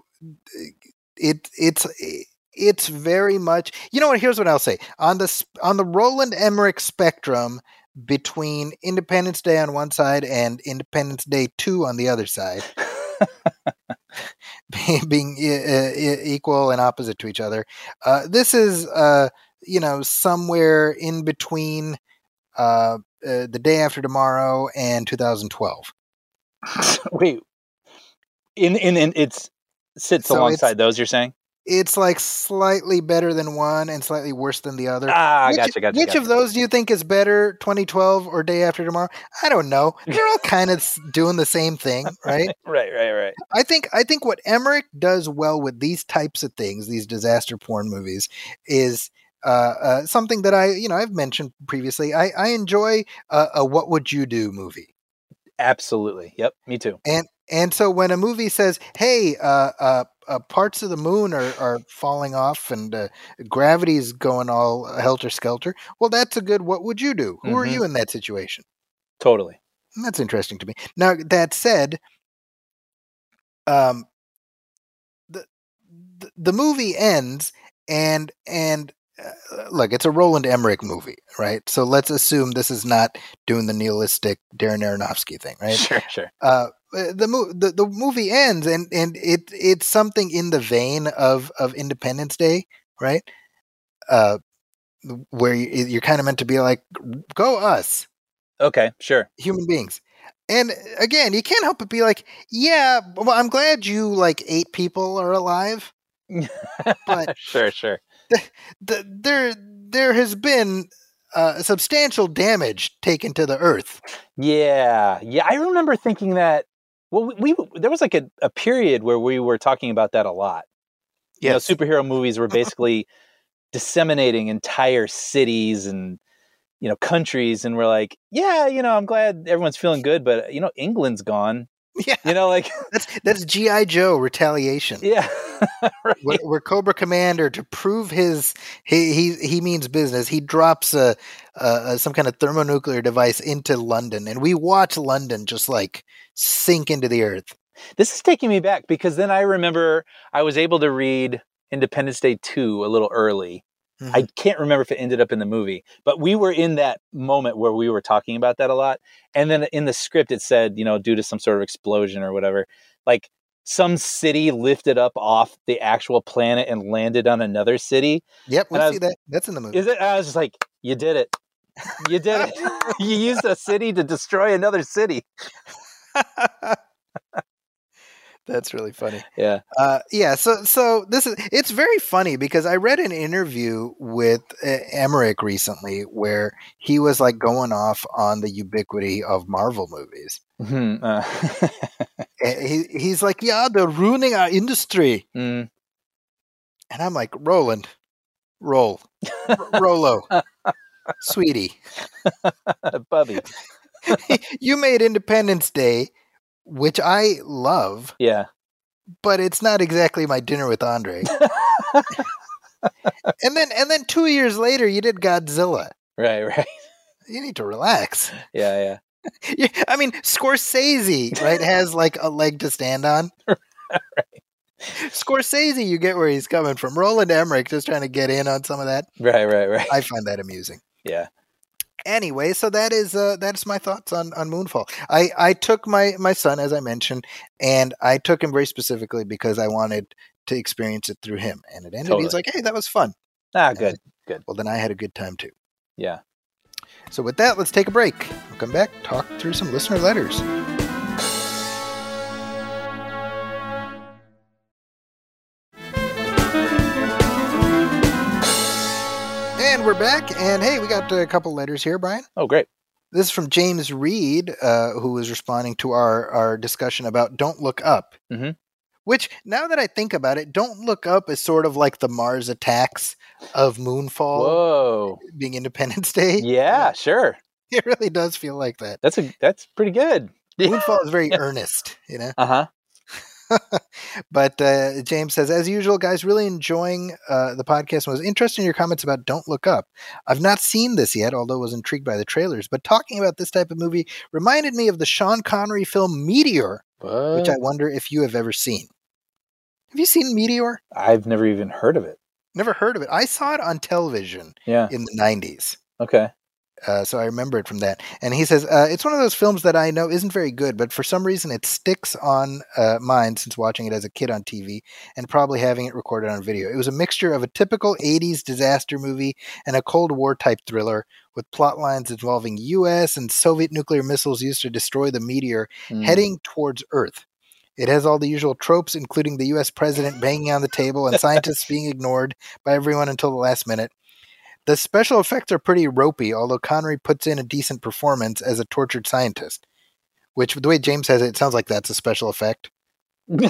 it it's it's very much. You know what? Here's what I'll say on the on the Roland Emmerich spectrum between Independence Day on one side and Independence Day two on the other side. being uh, equal and opposite to each other. Uh, this is, uh, you know, somewhere in between uh, uh, The Day After Tomorrow and two thousand twelve.
Wait, in in, in it's sits
so
alongside
it's,
those. You're saying
it's like slightly better than one and slightly worse than the other.
Ah,
which,
gotcha, gotcha.
Which
gotcha.
of those do you think is better, twenty twelve or Day After Tomorrow? I don't know. They're all kind of doing the same thing, right?
right, right, right.
I think I think what Emmerich does well with these types of things, these disaster porn movies, is uh, uh, something that I, you know, I've mentioned previously. I, I enjoy a, a "What Would You Do" movie.
Absolutely. Yep. Me too.
And and so when a movie says, "Hey, uh, uh, uh, parts of the moon are, are falling off and uh, gravity's going all helter skelter," well, that's a good "What would you do?" Who mm-hmm. are you in that situation?
Totally.
And that's interesting to me. Now, that said, um, the the, the movie ends, and and uh, look, it's a Roland Emmerich movie, right? So let's assume this is not doing the nihilistic Darren Aronofsky thing, right?
Sure, sure.
Uh, the, mo- the the movie ends, and, and it it's something in the vein of, of Independence Day, right? Uh, where you, you're kind of meant to be like, go us.
Okay, sure.
Human beings. And again, you can't help but be like, yeah, well, I'm glad you like eight people are alive.
But sure, sure.
the, the, there there has been uh, substantial damage taken to the Earth.
Yeah, yeah. I remember thinking that. Well, we, we there was like a, a period where we were talking about that a lot. You
Yes.
know, superhero movies were basically disseminating entire cities and, you know, countries, and we're like, yeah, you know, I'm glad everyone's feeling good, but you know, England's gone.
Yeah,
you know, like
that's that's G I Joe retaliation.
Yeah, right.
Where, where Cobra Commander, to prove his he he, he means business, he drops a, a some kind of thermonuclear device into London, and we watch London just like sink into the earth.
This is taking me back because then I remember I was able to read Independence Day two a little early. Mm-hmm. I can't remember if it ended up in the movie, but we were in that moment where we were talking about that a lot. And then in the script, it said, you know, due to some sort of explosion or whatever, like some city lifted up off the actual planet and landed on another city.
Yep, we
we'll
see that. That's in the movie.
Is it? I was just like, you did it. You did it. You used a city to destroy another city.
That's really funny.
Yeah.
Uh, yeah. So, so this is, it's very funny because I read an interview with uh, Emmerich recently where he was like going off on the ubiquity of Marvel movies.
Mm-hmm. Uh.
he, he's like, yeah, they're ruining our industry.
Mm.
And I'm like, Roland, roll, R- Rolo, sweetie,
Bubby,
you made Independence Day, which I love.
Yeah.
But it's not exactly my dinner with Andre. and then and then two years later you did Godzilla.
Right, right.
You need to relax.
Yeah, yeah.
yeah I mean, Scorsese, right, has like a leg to stand on.
Right.
Scorsese, you get where he's coming from. Roland Emmerich just trying to get in on some of that.
Right, right, right.
I find that amusing.
Yeah.
Anyway, so that is uh, that's my thoughts on, on Moonfall. I, I took my, my son, as I mentioned, and I took him very specifically because I wanted to experience it through him. And it ended. Totally. He was like, "Hey, that was fun."
Ah, good,
and,
good.
Well, then I had a good time too.
Yeah.
So with that, let's take a break. We'll come back, talk through some listener letters. And we're back, and hey, we got a couple letters here, Brian.
Oh, great.
This is from James Reed, uh, who was responding to our, our discussion about Don't Look Up.
Mm-hmm.
Which, now that I think about it, Don't Look Up is sort of like the Mars Attacks of Moonfall.
Whoa.
Being Independence Day.
Yeah, sure.
It really does feel like that.
That's a that's pretty good.
Moonfall is very earnest, you know?
Uh-huh.
But uh, James says, as usual, guys, really enjoying uh, the podcast and was interested in your comments about Don't Look Up. I've not seen this yet, although was intrigued by the trailers. But talking about this type of movie reminded me of the Sean Connery film Meteor, what? which I wonder if you have ever seen. Have you seen Meteor?
I've never even heard of it.
Never heard of it. I saw it on television
yeah.
in the nineties.
Okay.
Uh, so I remember it from that. And he says, uh, it's one of those films that I know isn't very good, but for some reason it sticks on uh, mine since watching it as a kid on T V and probably having it recorded on video. It was a mixture of a typical eighties disaster movie and a Cold War type thriller with plot lines involving U S and Soviet nuclear missiles used to destroy the meteor mm. heading towards Earth. It has all the usual tropes, including the U S president banging on the table and scientists being ignored by everyone until the last minute. The special effects are pretty ropey, although Connery puts in a decent performance as a tortured scientist. Which, the way James says it, it sounds like that's a special effect. The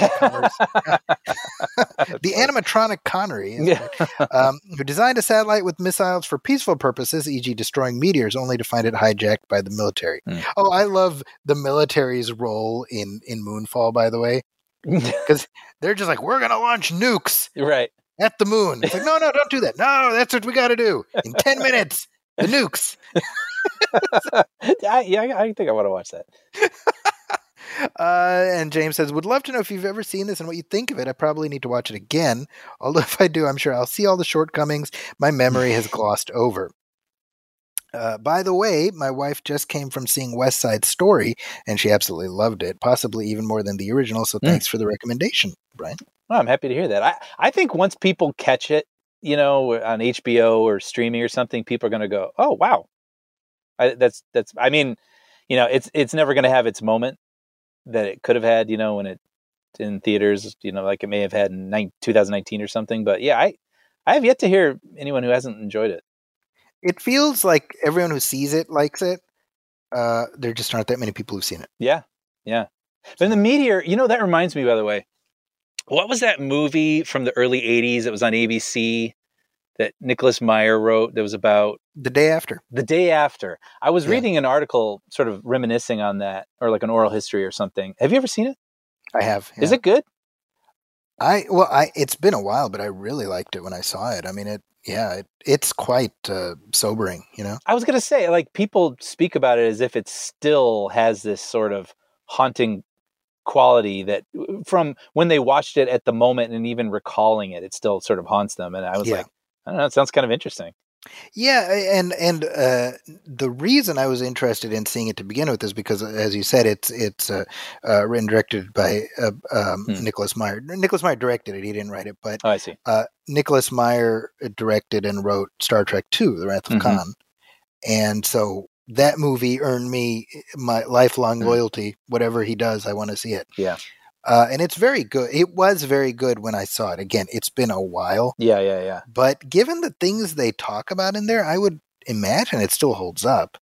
animatronic Connery,
yeah.
um, who designed a satellite with missiles for peaceful purposes, for example destroying meteors, only to find it hijacked by the military. Mm. Oh, I love the military's role in, in Moonfall, by the way. Because they're just like, we're going to launch nukes.
Right.
At the moon. It's like, no, no, don't do that. No, that's what we got to do. In ten minutes, the nukes.
I, yeah, I think I want to watch that.
uh, and James says, would love to know if you've ever seen this and what you think of it. I probably need to watch it again. Although if I do, I'm sure I'll see all the shortcomings my memory has glossed over. Uh, by the way, my wife just came from seeing West Side Story, and she absolutely loved it, possibly even more than the original, so thanks mm. for the recommendation, Brian.
Well, I'm happy to hear that. I, I think once people catch it, you know, on H B O or streaming or something, people are going to go, oh, wow. I, that's, that's, I mean, you know, it's, it's never going to have its moment that it could have had, you know, when it in theaters, you know, like it may have had in twenty nineteen or something. But yeah, I, I have yet to hear anyone who hasn't enjoyed it.
It feels like everyone who sees it likes it. Uh, there just aren't that many people who've seen it.
Yeah, yeah. Then the Meteor, you know, that reminds me, by the way, what was that movie from the early eighties that was on A B C that Nicholas Meyer wrote that was about
The Day After?
The Day After. I was
Yeah.
reading an article sort of reminiscing on that, or like an oral history or something. Have you ever seen it?
I have.
Is
yeah.
it good?
I well, I it's been a while, but I really liked it when I saw it. I mean, it yeah, it, it's quite uh, sobering, you know.
I was going to say, like, people speak about it as if it still has this sort of haunting quality that from when they watched it at the moment and even recalling it, it still sort of haunts them. And I was
Yeah.
like, I don't know, it sounds kind of interesting.
Yeah, and and uh, the reason I was interested in seeing it to begin with is because, as you said, it's it's uh, uh, written and directed by uh, um,
Hmm.
Nicholas Meyer. Nicholas Meyer directed it; he didn't write it, but
Oh, I see.
uh, Nicholas Meyer directed and wrote Star Trek two: The Wrath of
Mhm.
Khan, and so that movie earned me my lifelong
Mm.
loyalty. Whatever he does, I want to see it.
Yeah.
Uh, and it's very good. It was very good when I saw it. Again, it's been a while.
Yeah, yeah, yeah.
But given the things they talk about in there, I would imagine it still holds up.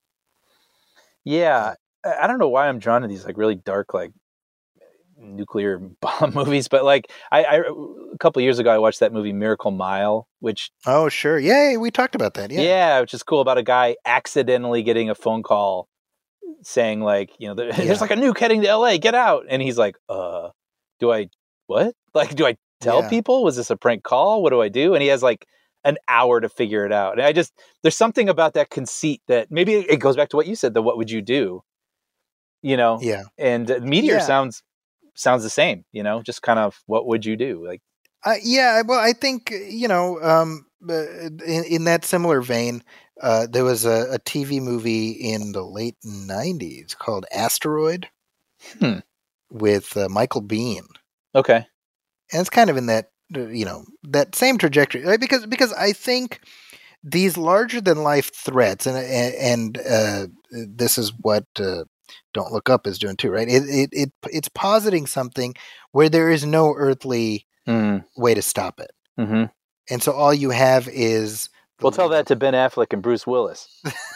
Yeah. I I don't know why I'm drawn to these like really dark, like nuclear bomb movies, but like I, I a couple years ago, I watched that movie Miracle Mile, which
Oh, sure. Yay, we talked about that.
yeah.
Yeah.
which is cool, about a guy accidentally getting a phone call saying like, you know, there,
Yeah.
there's like a nuke heading to L A, get out. And he's like, uh, do I, what? Like, do I tell
Yeah.
people? Was this a prank call? What do I do? And he has like an hour to figure it out. And I just, there's something about that conceit that maybe it goes back to what you said, the what would you do? You know?
Yeah.
And uh, Meteor
Yeah.
sounds, sounds the same, you know, just kind of what would you do? Like,
Uh, yeah. Well, I think, you know, um, uh, in, in that similar vein, uh, there was a, a T V movie in the late nineties called Asteroid
Hmm.
with uh, Michael Biehn.
okay.
And it's kind of in that, uh, you know, that same trajectory, right? Because, because I think these larger than life threats, and, and, and uh, this is what, uh, Don't Look Up is doing too, right? It, it, it, it's positing something where there is no earthly
Mm.
way to stop it.
hmm
And so all you have is. the
We'll tell
lead
that to Ben Affleck and Bruce Willis.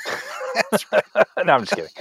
No, I'm just kidding.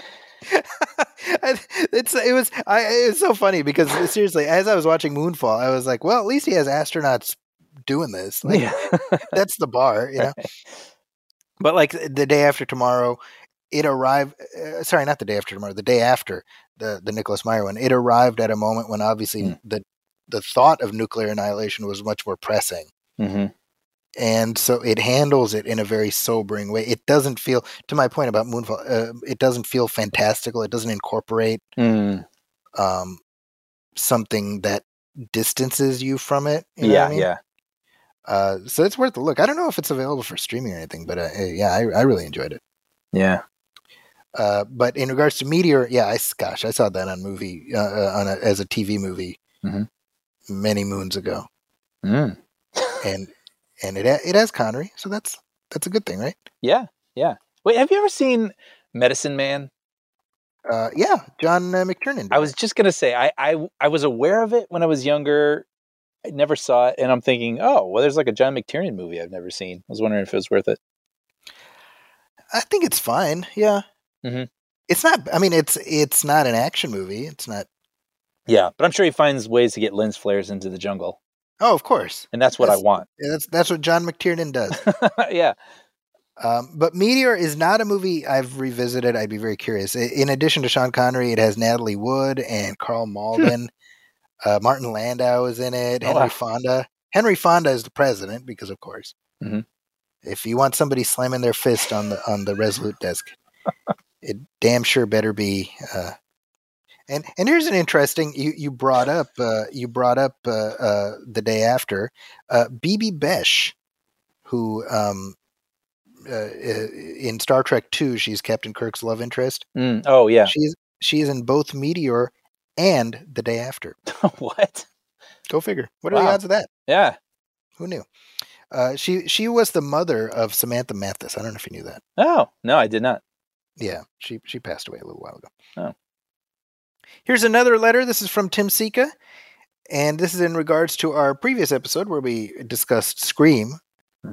it's it was I it's so funny because seriously, as I was watching Moonfall, I was like, well, at least he has astronauts doing this. Like,
Yeah.
that's the bar, you know. But like the day after tomorrow, it arrived. Uh, sorry, not the day after tomorrow. The day after the the Nicholas Meyer one, it arrived at a moment when obviously
Mm.
the the thought of nuclear annihilation was much more pressing.
hmm
And so it handles it in a very sobering way. It doesn't feel, to my point about Moonfall, uh, it doesn't feel fantastical. It doesn't incorporate
Mm.
um, something that distances you from it. You know
Yeah,
what I mean?
yeah.
Uh, so it's worth a look. I don't know if it's available for streaming or anything, but uh, yeah, I, I really enjoyed it.
Yeah.
Uh, but in regards to Meteor, yeah, I gosh, I saw that on movie uh, uh, on a, as a T V movie
Mhm.
many moons ago,
Mm.
and and it ha- it has Connery, so that's that's a good thing, right?
Yeah, yeah. Wait, have you ever seen Medicine Man?
Uh, yeah, John uh, McTiernan. Did
I was
that.
just gonna say, I, I I was aware of it when I was younger. I never saw it, and I'm thinking, oh, well, there's like a John McTiernan movie I've never seen. I was wondering if it was worth it.
I think it's fine. Yeah,
Mhm.
it's not. I mean, it's it's not an action movie. It's not.
Yeah, but I'm sure he finds ways to get lens flares into the jungle,
Oh, of course.
and that's what
That's-
I want.
Yeah, that's that's what John McTiernan does.
Yeah.
Um, but Meteor is not a movie I've revisited. I'd be very curious. I- In addition to Sean Connery, it has Natalie Wood and Carl Malden. uh, Martin Landau is in it.
Oh,
Henry
wow.
Fonda. Henry Fonda is the president because, of course,
Mhm.
if you want somebody slamming their fist on the on the Resolute desk, it damn sure better be. Uh, and and here's an interesting. You you brought up uh, you brought up uh, uh, the day after uh, Bibi Besh, who. Um, Uh, in Star Trek two, she's Captain Kirk's love interest.
Mm. Oh, yeah.
She's she's in both Meteor and The Day After.
What?
Go figure. What are the
Wow.
odds of that?
Yeah.
Who knew? Uh, she she was the mother of Samantha Mathis. I don't know if you knew that.
Oh, no, I did not.
Yeah, she she passed away a little while ago.
Oh.
Here's another letter. This is from Tim Sika, and this is in regards to our previous episode where we discussed Scream.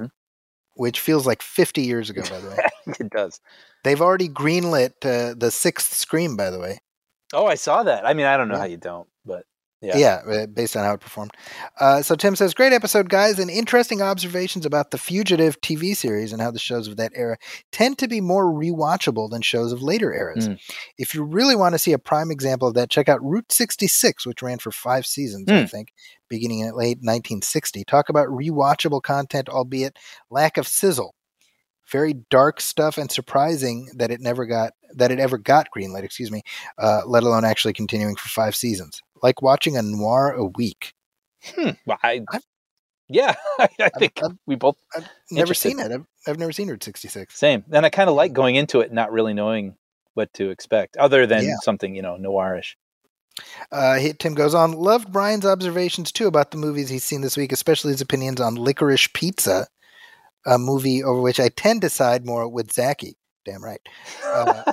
which feels like fifty years ago, by the way.
It does.
They've already greenlit uh, the sixth Scream, by the way.
Oh, I saw that. I mean, I don't know
yeah.
how you don't, but yeah.
Yeah, based on how it performed. Uh, so Tim says, great episode, guys, and interesting observations about The Fugitive T V series and how the shows of that era tend to be more rewatchable than shows of later eras. Mm. If you really want to see a prime example of that, check out Route sixty-six, which ran for five seasons, mm. I think, beginning in late nineteen sixty. Talk about rewatchable content, albeit lack of sizzle. Very dark stuff and surprising that it never got that it ever got greenlit, excuse me, uh, let alone actually continuing for five seasons. Like watching a noir a week.
Hmm. Well, I, I've, yeah, I, I think
I've,
we both.
I've never seen it. I've, I've never seen Route sixty-six.
Same, and I kind of like going into it not really knowing what to expect, other than
yeah.
something you know noirish.
Uh, Tim goes on. Loved Brian's observations too about the movies he's seen this week, especially his opinions on Licorice Pizza, a movie over which I tend to side more with Zachy. Damn right. Uh,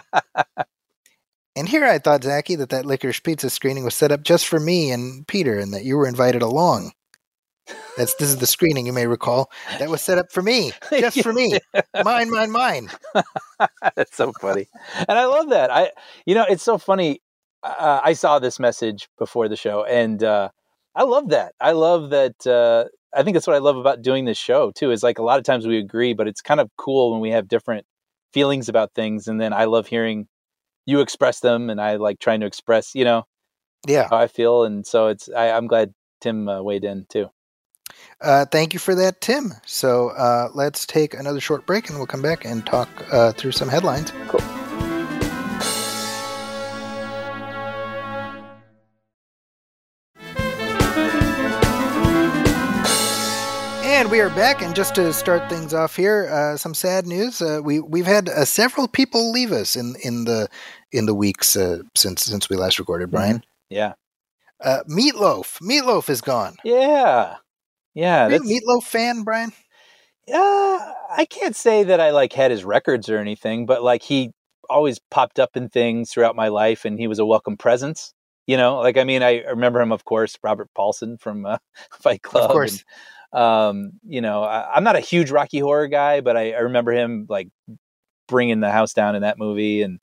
and here I thought, Zachy, that that Licorice Pizza screening was set up just for me and Peter, and that you were invited along. That's this is the screening, you may recall. That was set up for me, just for me. Mine, mine, mine.
That's so funny, and I love that. I, you know, it's so funny. Uh, I saw this message before the show, and uh, I love that. I love that. Uh, I think that's what I love about doing this show too. Is like a lot of times we agree, but it's kind of cool when we have different feelings about things, and then I love hearing you express them, and I like trying to express, you know,
yeah,
how I feel, and so it's. I, I'm glad Tim uh, weighed in too.
Uh, thank you for that, Tim. So uh, let's take another short break, and we'll come back and talk uh, through some headlines.
Cool.
And we are back, and just to start things off here, uh, some sad news. Uh, we we've had uh, several people leave us in, in the in the weeks uh, since since we last recorded. Brian,
mm-hmm. yeah,
uh, Meatloaf, Meatloaf is gone.
Yeah, yeah.
Are you a Meatloaf fan, Brian?
Yeah, uh, I can't say that I like had his records or anything, but like he always popped up in things throughout my life, and he was a welcome presence. You know, like I mean, I remember him, of course, Robert Paulson from uh, Fight Club,
of course.
And, Um, you know, I, I'm not a huge Rocky Horror guy, but I, I remember him like bringing the house down in that movie. And,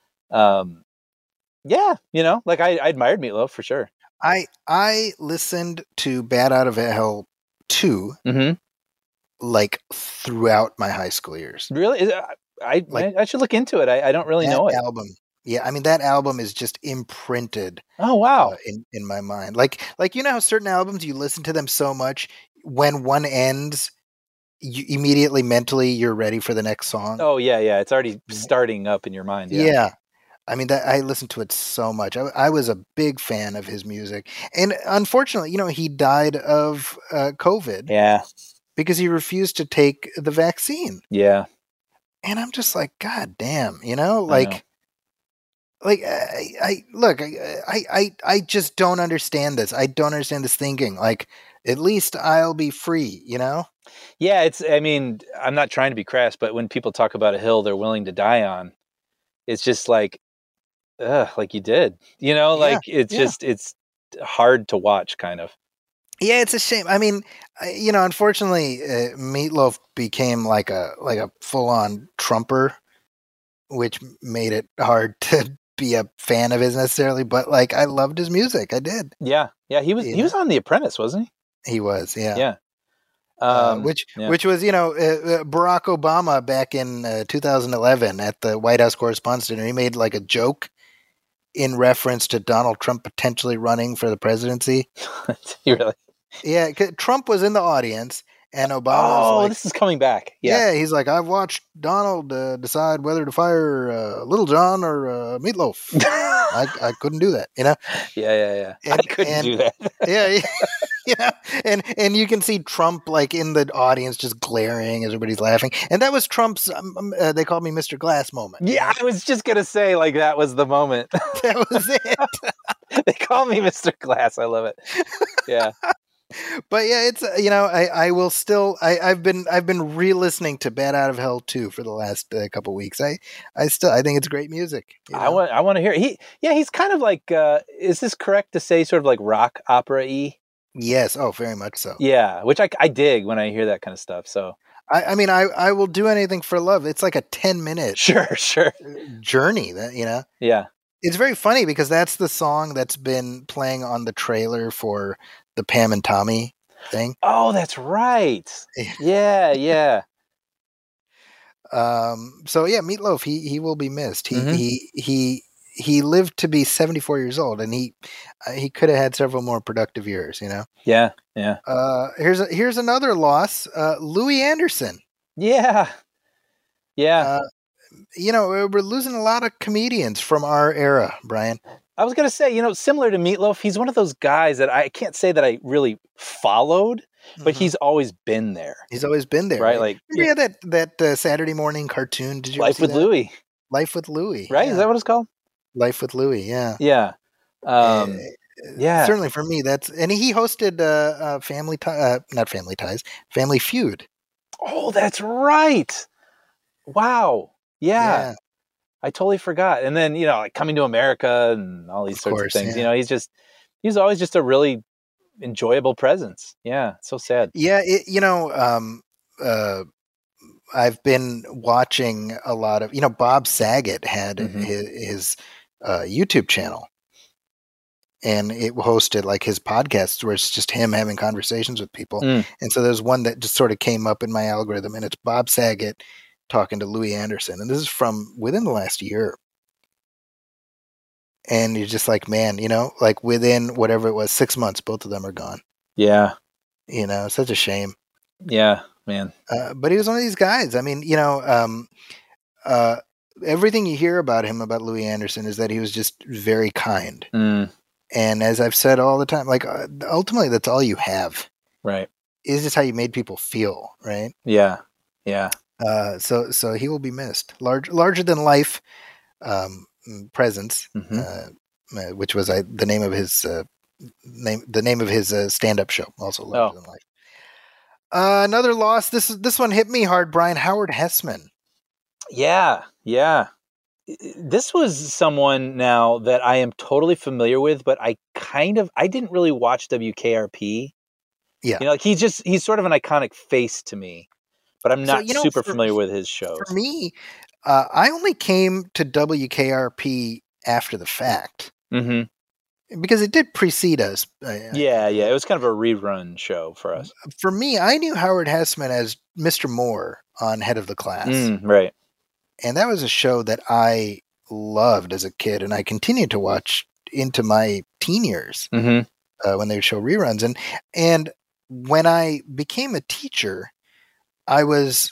um, yeah, you know, like I, I admired Meatloaf for sure.
I, I listened to Bat Out of Hell two,
mm-hmm.
like throughout my high school years.
Really? I, like, I should look into it. I, I don't really know it.
Album. Yeah, I mean that album is just imprinted.
Oh wow!
Uh, in in my mind, like like you know how certain albums you listen to them so much, when one ends, you immediately mentally you're ready for the next song.
Oh yeah, yeah, it's already starting up in your mind. Yeah,
yeah. I mean that I listened to it so much. I, I was a big fan of his music, and unfortunately, you know, he died of uh, COVID.
Yeah,
because he refused to take the vaccine.
Yeah,
and I'm just like, God damn, you know, like. I know. Like I, I look, I, I, I just don't understand this. I don't understand this thinking. Like, at least I'll be free, you know?
Yeah, it's. I mean, I'm not trying to be crass, but when people talk about a hill they're willing to die on, it's just like, ugh, like you did, you know? Like yeah, it's yeah. just it's hard to watch, kind of.
Yeah, it's a shame. I mean, you know, unfortunately, uh, Meatloaf became like a like a full on Trumper, which made it hard to be a fan of his necessarily, but like I loved his music. I did.
Yeah, yeah. He was you he know? was on The Apprentice, wasn't he?
He was. Yeah,
yeah.
Um, uh, which
yeah.
which was you know uh, Barack Obama back in uh, two thousand eleven at the White House Correspondents' Dinner. He made like a joke in reference to Donald Trump potentially running for the presidency.
Really?
Yeah, 'cause Trump was in the audience. And Obama.
Oh,
like,
this is coming back. Yeah,
yeah he's like, I've watched Donald uh, decide whether to fire uh, Little John or uh, Meatloaf. I, I couldn't do that, you know.
Yeah, yeah, yeah.
And,
I couldn't
and,
do that.
yeah, yeah, and and you can see Trump like in the audience just glaring as everybody's laughing, and that was Trump's. Um, uh, they called me Mister Glass moment.
Yeah, I was just gonna say like that was the moment.
That was it.
They call me Mister Glass. I love it. Yeah.
But yeah, it's uh, you know I, I will still I I've been I've been re-listening to Bat Out of Hell two for the last uh, couple weeks. I I still I think it's great music. You know?
I want I want to hear it. He yeah he's kind of like uh, is this correct to say sort of like rock opera-y?
Yes, oh very much so.
Yeah, which I I dig when I hear that kind of stuff. So
I, I mean, I, I will do anything for love. It's like a ten minute
Sure, sure.
journey that, you know,
Yeah.
it's very funny because that's the song that's been playing on the trailer for the Pam and Tommy thing.
Oh, that's right. Yeah, yeah.
Um, so yeah, Meatloaf, he, he will be missed. He,
Mhm.
he, he, he lived to be seventy-four years old, and he, uh, he could have had several more productive years, you know?
Yeah, yeah.
Uh, here's a, here's another loss. Uh, Louis Anderson.
Yeah. Yeah.
Uh, you know, we're losing a lot of comedians from our era, Brian.
I was going to say, you know, similar to Meatloaf, he's one of those guys that I can't say that I really followed, but
Mhm.
he's always been there.
He's always been there,
Right,
right?
like,
Remember he had that that uh, Saturday morning cartoon? Did you ever
Life
see
with
that?
Louie,
Life with Louie,
right?
yeah.
Is that what it's called?
Life with Louie, yeah.
Yeah. Um,
Uh,
yeah.
Certainly for me, that's and he hosted uh, uh Family Ti- uh, not Family Ties, Family Feud.
Oh, that's right. Wow. Yeah.
Yeah,
I totally forgot. And then, you know, like Coming to America and all these
Of
sorts
course,
of things.
yeah.
You know, he's just, he's always just a really enjoyable presence. Yeah. So sad.
yeah. It, you know, um, uh, I've been watching a lot of. You know, Bob Saget had
Mhm.
his, his uh, YouTube channel, and it hosted like his podcasts where it's just him having conversations with people.
Mm.
And so there's one that just sort of came up in my algorithm, and it's Bob Saget talking to Louis Anderson, and this is from within the last year. And you're just like, man, you know, like within whatever it was, six months, both of them are gone.
Yeah.
You know, such a shame.
Yeah, man.
Uh, but he was one of these guys. I mean, you know, um, uh, everything you hear about him, about Louis Anderson, is that he was just very kind.
Mm.
And as I've said all the time, like uh, ultimately, that's all you have.
Right.
Is just how you made people feel, right?
Yeah. Yeah.
Uh, so, so he will be missed. Large, larger than life um, presence,
Mhm.
uh, uh, which was uh, the name of his uh, name, the name of his uh, stand-up show, also larger
Oh.
than life. Uh, another loss. This this one hit me hard, Brian. Howard Hessman.
Yeah. Yeah. This was someone now that I am totally familiar with, but I kind of, I didn't really watch W K R P.
Yeah.
You know, like he's just, he's sort of an iconic face to me, but I'm
So,
not
you know,
super
for-
familiar with his shows.
For me, uh, I only came to W K R P after the fact
Mm-hmm.
because it did precede us. uh,
Yeah, yeah. It was kind of a rerun show for us.
For me, I knew Howard Hessman as Mister Moore on Head of the Class.
Mm, right.
And that was a show that I loved as a kid, and I continued to watch into my teen years
Mm-hmm.
uh, when they would show reruns. And and when I became a teacher, I was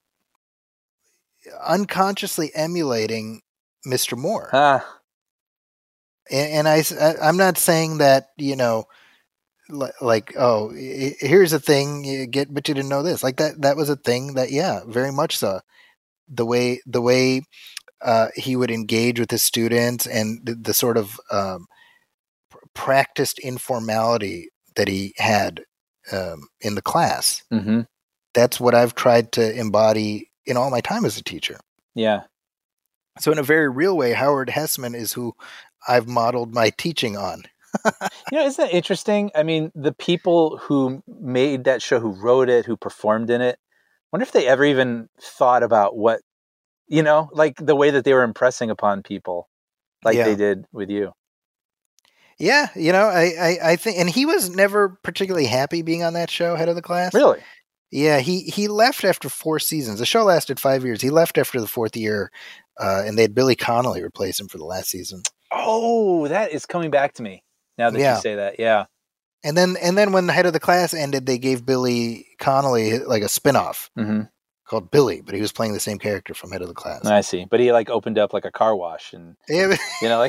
unconsciously emulating Mister Moore.
Ah,
And, and I, I, I'm not saying that, you know, li- like, oh, i- here's a thing, you get, but you didn't know this. Like that, that was a thing that, yeah, very much so. The way, the way uh, he would engage with his students and the, the sort of um, pr- practiced informality that he had um, in the class.
mm-hmm.
That's what I've tried to embody in all my time as a teacher.
Yeah.
So in a very real way, Howard Hessman is who I've modeled my teaching on.
You know, isn't that interesting? I mean, the people who made that show, who wrote it, who performed in it, wonder if they ever even thought about what, you know, like the way that they were impressing upon people, like
Yeah.
they did with you.
Yeah, you know, I, I, I think, and he was never particularly happy being on that show, Head of the Class.
Really?
Yeah, he he left after four seasons. The show lasted five years. He left after the fourth year, uh, and they had Billy Connolly replace him for the last season.
Oh, that is coming back to me now that
Yeah.
you say that. Yeah.
And then and then when the Head of the Class ended, they gave Billy Connolly like a spinoff
Mm-hmm.
called Billy, but he was playing the same character from Head of the Class.
I see. But he like opened up like a car wash and,
Yeah,
you know, like,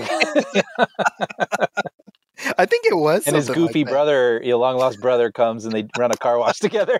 I think it was.
and his
something like
goofy
that.
brother, your long lost brother comes and they run a car wash together.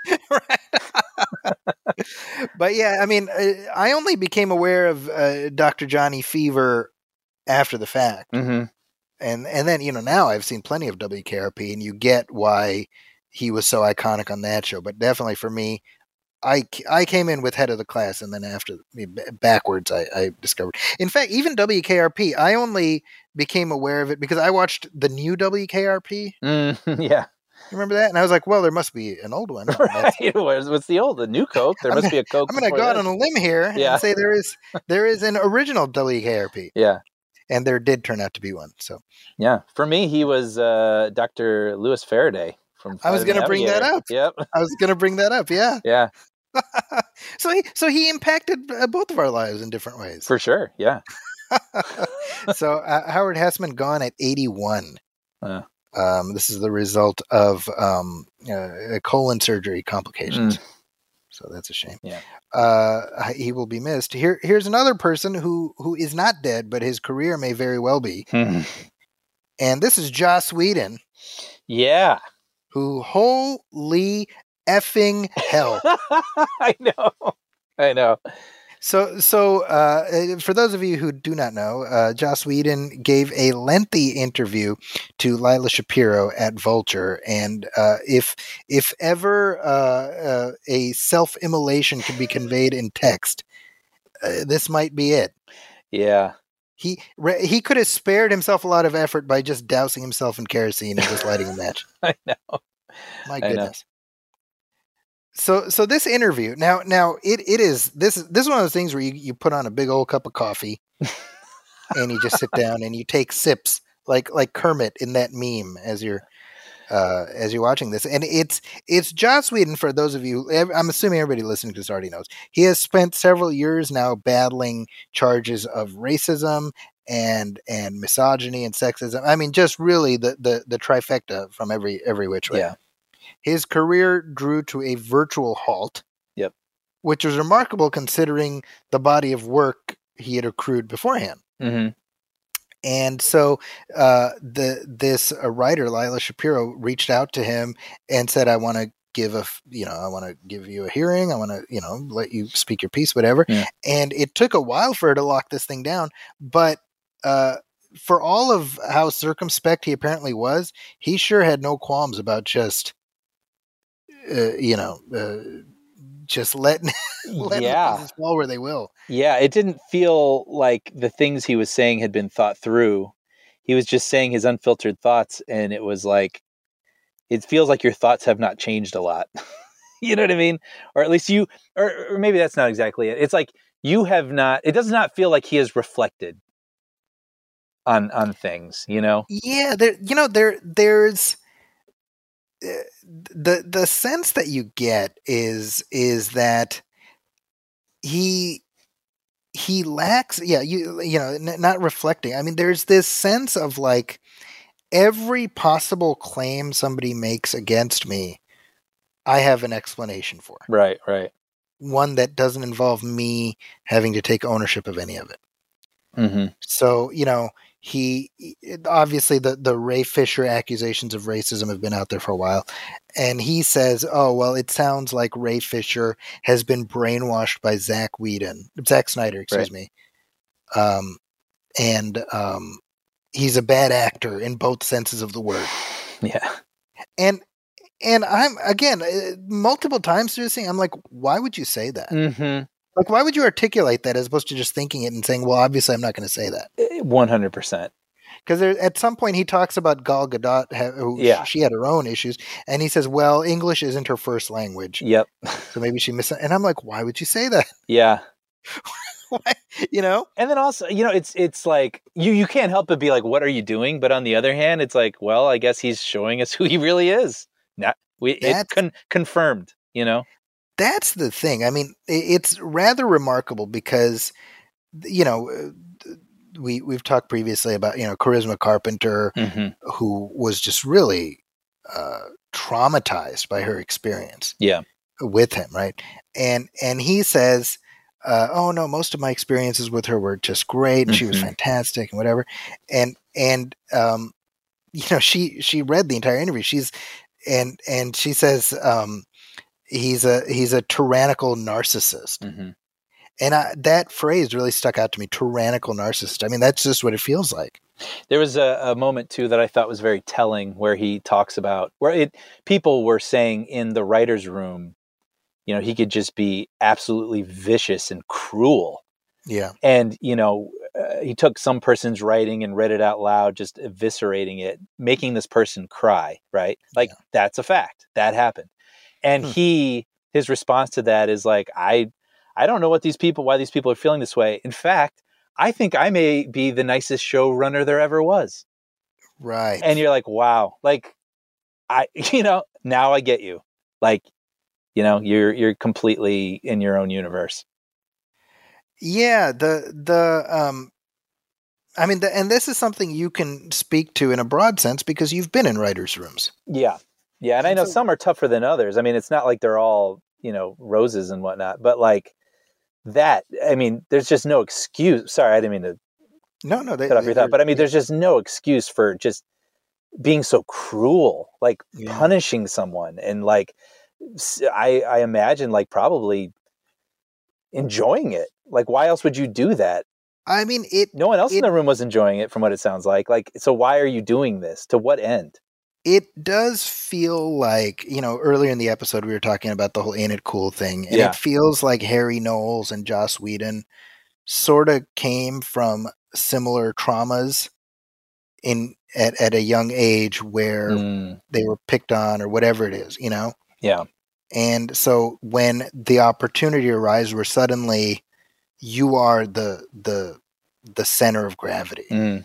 But yeah, I mean, uh, I only became aware of uh, Doctor Johnny Fever after the fact.
Mm-hmm.
And and then, you know, now I've seen plenty of W K R P, and you get why he was so iconic on that show. But definitely for me, I, I came in with Head of the Class, and then after backwards, I, I discovered. In fact, even W K R P, I only became aware of it because I watched the new W K R P,
Mm, yeah.
You remember that? And I was like, well, there must be an old one.
Right. What's, what's the old? The new Coke? There
I'm
must
gonna,
be a Coke.
I'm going to go out
this.
on a limb here
Yeah.
and say there is there is an original W K R P.
Yeah.
And there did turn out to be one. So
yeah, for me, he was uh, Doctor Louis Faraday from.
I was going to bring that up.
Yep.
I was going to bring that up. Yeah.
Yeah.
so he so he impacted uh, both of our lives in different ways.
For sure. Yeah.
so uh, Howard Hesseman gone at eighty-one.
Uh.
Um, this is the result of um, uh, colon surgery complications. Mm. So that's a shame.
Yeah.
Uh, he will be missed. Here, here's another person who, who is not dead, but his career may very well be. And this is Joss Whedon.
Yeah.
Who, holy effing hell.
I know. I know.
So, so uh, for those of you who do not know, uh, Joss Whedon gave a lengthy interview to Lila Shapiro at Vulture, and uh, if if ever uh, uh, a self-immolation can be conveyed in text, uh, this might be it.
Yeah,
he he could have spared himself a lot of effort by just dousing himself in kerosene and just lighting a match.
I know.
My goodness. So, so this interview now, now it, it is, this is, this is one of those things where you, you put on a big old cup of coffee and you just sit down and you take sips like, like Kermit in that meme as you're, uh, as you're watching this. And it's, it's Joss Whedon. For those of you, I'm assuming everybody listening to this already knows, he has spent several years now battling charges of racism and, and misogyny and sexism. I mean, just really the, the, the trifecta from every, every which way.
Yeah.
His career drew to a virtual halt.
Yep.
Which was remarkable considering the body of work he had accrued beforehand.
Mm-hmm.
And so uh, the this uh, writer, Lila Shapiro, reached out to him and said, I want to give a, you know, I want to give you a hearing. I want to, you know, let you speak your piece, whatever.
Yeah.
And it took a while for her to lock this thing down. But uh, for all of how circumspect he apparently was, he sure had no qualms about just, Uh, you know, uh, just letting, letting
yeah.
the pieces fall where they will.
Yeah, it didn't feel like the things he was saying had been thought through. He was just saying his unfiltered thoughts, and it was like, it feels like your thoughts have not changed a lot. You know what I mean? Or at least you, or, or maybe that's not exactly it. It's like you have not, it does not feel like he has reflected on on things, you know?
Yeah, there, you know, there, there's, the the sense that you get is is that he he lacks yeah you you know n- not reflecting. I mean, there's this sense of like every possible claim somebody makes against me, I have an explanation for.
Right, right.
One that doesn't involve me having to take ownership of any of it.
Mm-hmm.
So, you know, he obviously the, the Ray Fisher accusations of racism have been out there for a while. And he says, oh, well, it sounds like Ray Fisher has been brainwashed by Zach Whedon, Zack Snyder, excuse
right.
me. Um, and um, he's a bad actor in both senses of the word.
Yeah.
And, and I'm, again, multiple times through this thing, I'm like, why would you say that?
Mm-hmm.
Like, why would you articulate that as opposed to just thinking it and saying, well, obviously I'm not going to say that.
one hundred percent.
Because at some point he talks about Gal Gadot, who
yeah.
she had her own issues, and he says, well, English isn't her first language.
Yep.
So maybe she missed it. And I'm like, why would you say that?
Yeah.
You know?
And then also, you know, it's it's like, you, you can't help but be like, what are you doing? But on the other hand, it's like, well, I guess he's showing us who he really is. Not, we, it con- confirmed, you know?
That's the thing. I mean, it's rather remarkable because, you know, we, we've talked previously about, you know, Charisma Carpenter,
mm-hmm.
who was just really uh, traumatized by her experience
yeah.
with him, right? And and he says, uh, oh, no, most of my experiences with her were just great, and mm-hmm. she was fantastic and whatever. And, and um, you know, she, she read the entire interview. She's, and, and she says, um, He's a he's a tyrannical narcissist,
mm-hmm.
and I, that phrase really stuck out to me. Tyrannical narcissist. I mean, that's just what it feels like.
There was a, a moment too that I thought was very telling, where he talks about where it people were saying in the writers' room, you know, he could just be absolutely vicious and cruel.
Yeah,
and you know, uh, he took some person's writing and read it out loud, just eviscerating it, making this person cry, right? Like, yeah. That's a fact. That happened. And hmm. he, his response to that is like, I, I don't know what these people, why these people are feeling this way. In fact, I think I may be the nicest showrunner there ever was.
Right.
And you're like, wow, like, I, you know, now I get you. Like, you know, you're, you're completely in your own universe.
Yeah. The, the, um, I mean, the, and this is something you can speak to in a broad sense because you've been in writers' rooms.
Yeah. Yeah. And, and I know so, some are tougher than others. I mean, it's not like they're all, you know, roses and whatnot, but like that, I mean, there's just no excuse. Sorry, I didn't mean to
no, no, they,
cut off your thought, but I mean, there's just no excuse for just being so cruel, like yeah. punishing someone. And like, I, I imagine like probably enjoying it. Like, why else would you do that?
I mean, it.
No one else
it,
in the room was enjoying it, from what it sounds like. Like, so why are you doing this? To what end?
It does feel like, you know, earlier in the episode we were talking about the whole "Ain't It Cool" thing, and yeah. it feels like Harry Knowles and Joss Whedon sort of came from similar traumas in at at a young age where mm. they were picked on or whatever it is, you know.
Yeah.
And so when the opportunity arises, where suddenly you are the the the center of gravity.
Mm.